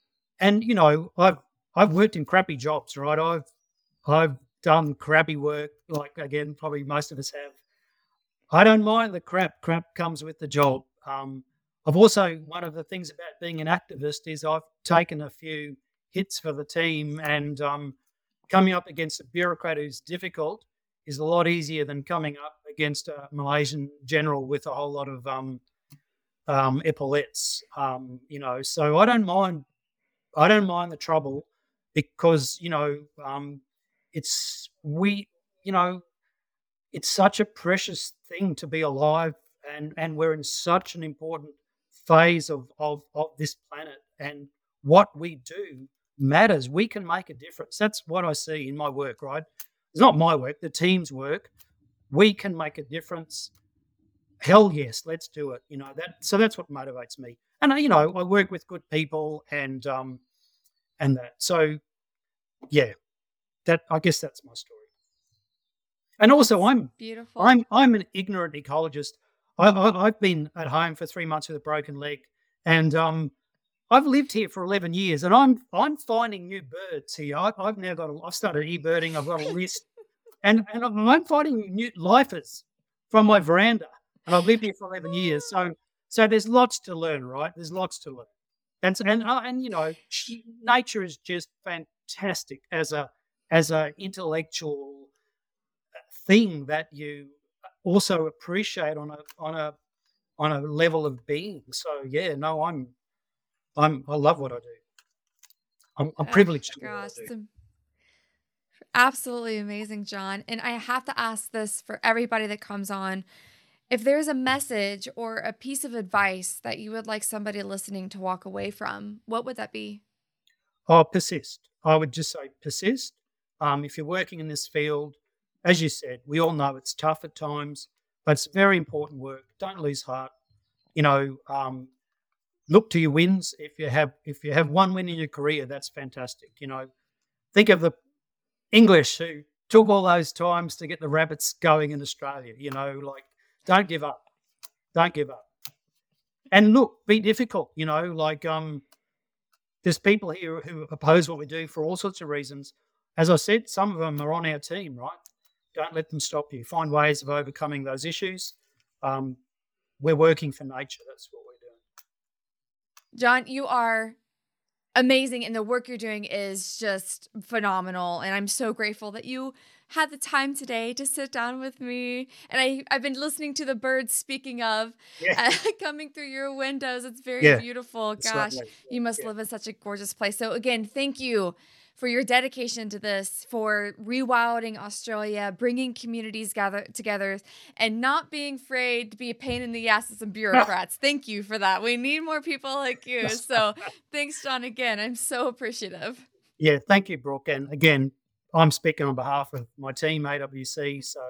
I've worked in crappy jobs, right? I've done crappy work, like, again, probably most of us have. I don't mind the crap. Crap comes with the job. I've also, one of the things about being an activist is I've taken a few hits for the team, and coming up against a bureaucrat who's difficult is a lot easier than coming up against a Malaysian general with a whole lot of epaulets. So I don't mind. I don't mind the trouble because it's we. It's such a precious thing to be alive, and we're in such an important phase of this planet, and what we do matters. We can make a difference. That's what I see in my work, right? It's not my work, the team's work. We can make a difference. Hell yes, let's do it. So that's what motivates me. And I work with good people and that. So yeah, I guess that's my story. And also, Beautiful. I'm an ignorant ecologist. I've been at home for 3 months with a broken leg, and I've lived here for 11 years, and I'm finding new birds here. I've now I've started e-birding. I've got a list, and I'm finding new lifers from my veranda, and I've lived here for 11 years. So there's lots to learn, right? There's lots to learn, and nature is just fantastic as a intellectual thing that you also appreciate on a level of being. So yeah, no, I love what I do. I'm privileged to do what I Gosh, do. absolutely amazing, John. And I have to ask this for everybody that comes on. If there's a message or a piece of advice that you would like somebody listening to walk away from, what would that be? Oh, persist. I would just say persist. If you're working in this field, as you said, we all know it's tough at times, but it's very important work. Don't lose heart. Look to your wins. If you have one win in your career, that's fantastic. Think of the English who took all those times to get the rabbits going in Australia. Don't give up. Don't give up. And look, be difficult. There's people here who oppose what we do for all sorts of reasons. As I said, some of them are on our team, right? Don't let them stop you. Find ways of overcoming those issues. We're working for nature. That's what we're doing. John, you are amazing, and the work you're doing is just phenomenal. And I'm so grateful that you had the time today to sit down with me. And I've been listening to the birds, speaking of, coming through your windows. It's very beautiful. Gosh, you must live in such a gorgeous place. So again, thank you for your dedication to this, for rewilding Australia, bringing communities together, and not being afraid to be a pain in the ass of some bureaucrats. Thank you for that. We need more people like you. So thanks, John, again. I'm so appreciative. Yeah, thank you, Brooke. And again, I'm speaking on behalf of my team, AWC. So,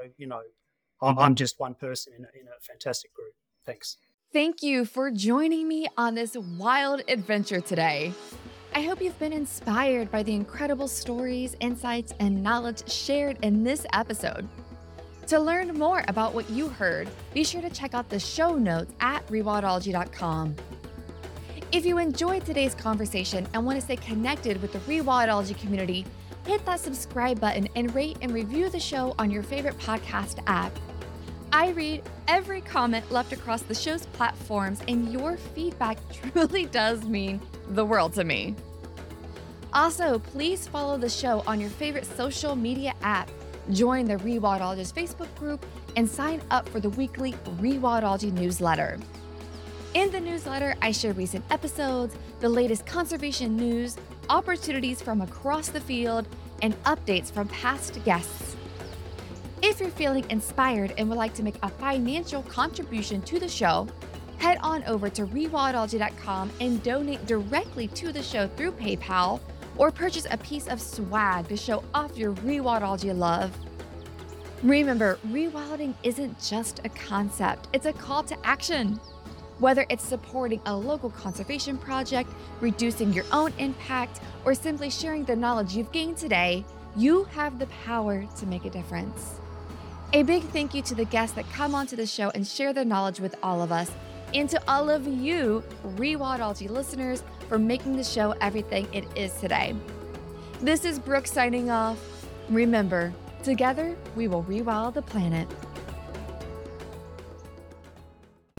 I'm just one person in a fantastic group. Thanks. Thank you for joining me on this wild adventure today. I hope you've been inspired by the incredible stories, insights, and knowledge shared in this episode. To learn more about what you heard, be sure to check out the show notes at rewildology.com. If you enjoyed today's conversation and want to stay connected with the Rewildology community, hit that subscribe button and rate and review the show on your favorite podcast app. I read every comment left across the show's platforms, and your feedback truly does mean the world to me. Also, please follow the show on your favorite social media app, join the Rewildologist Facebook group, and sign up for the weekly Rewildology newsletter. In the newsletter, I share recent episodes, the latest conservation news, opportunities from across the field, and updates from past guests. If you're feeling inspired and would like to make a financial contribution to the show, head on over to rewildology.com and donate directly to the show through PayPal, or purchase a piece of swag to show off your Rewildology love. Remember, rewilding isn't just a concept, it's a call to action. Whether it's supporting a local conservation project, reducing your own impact, or simply sharing the knowledge you've gained today, you have the power to make a difference. A big thank you to the guests that come onto the show and share their knowledge with all of us, and to all of you Rewildology listeners for making the show everything it is today. This is Brooke signing off. Remember, together we will rewild the planet.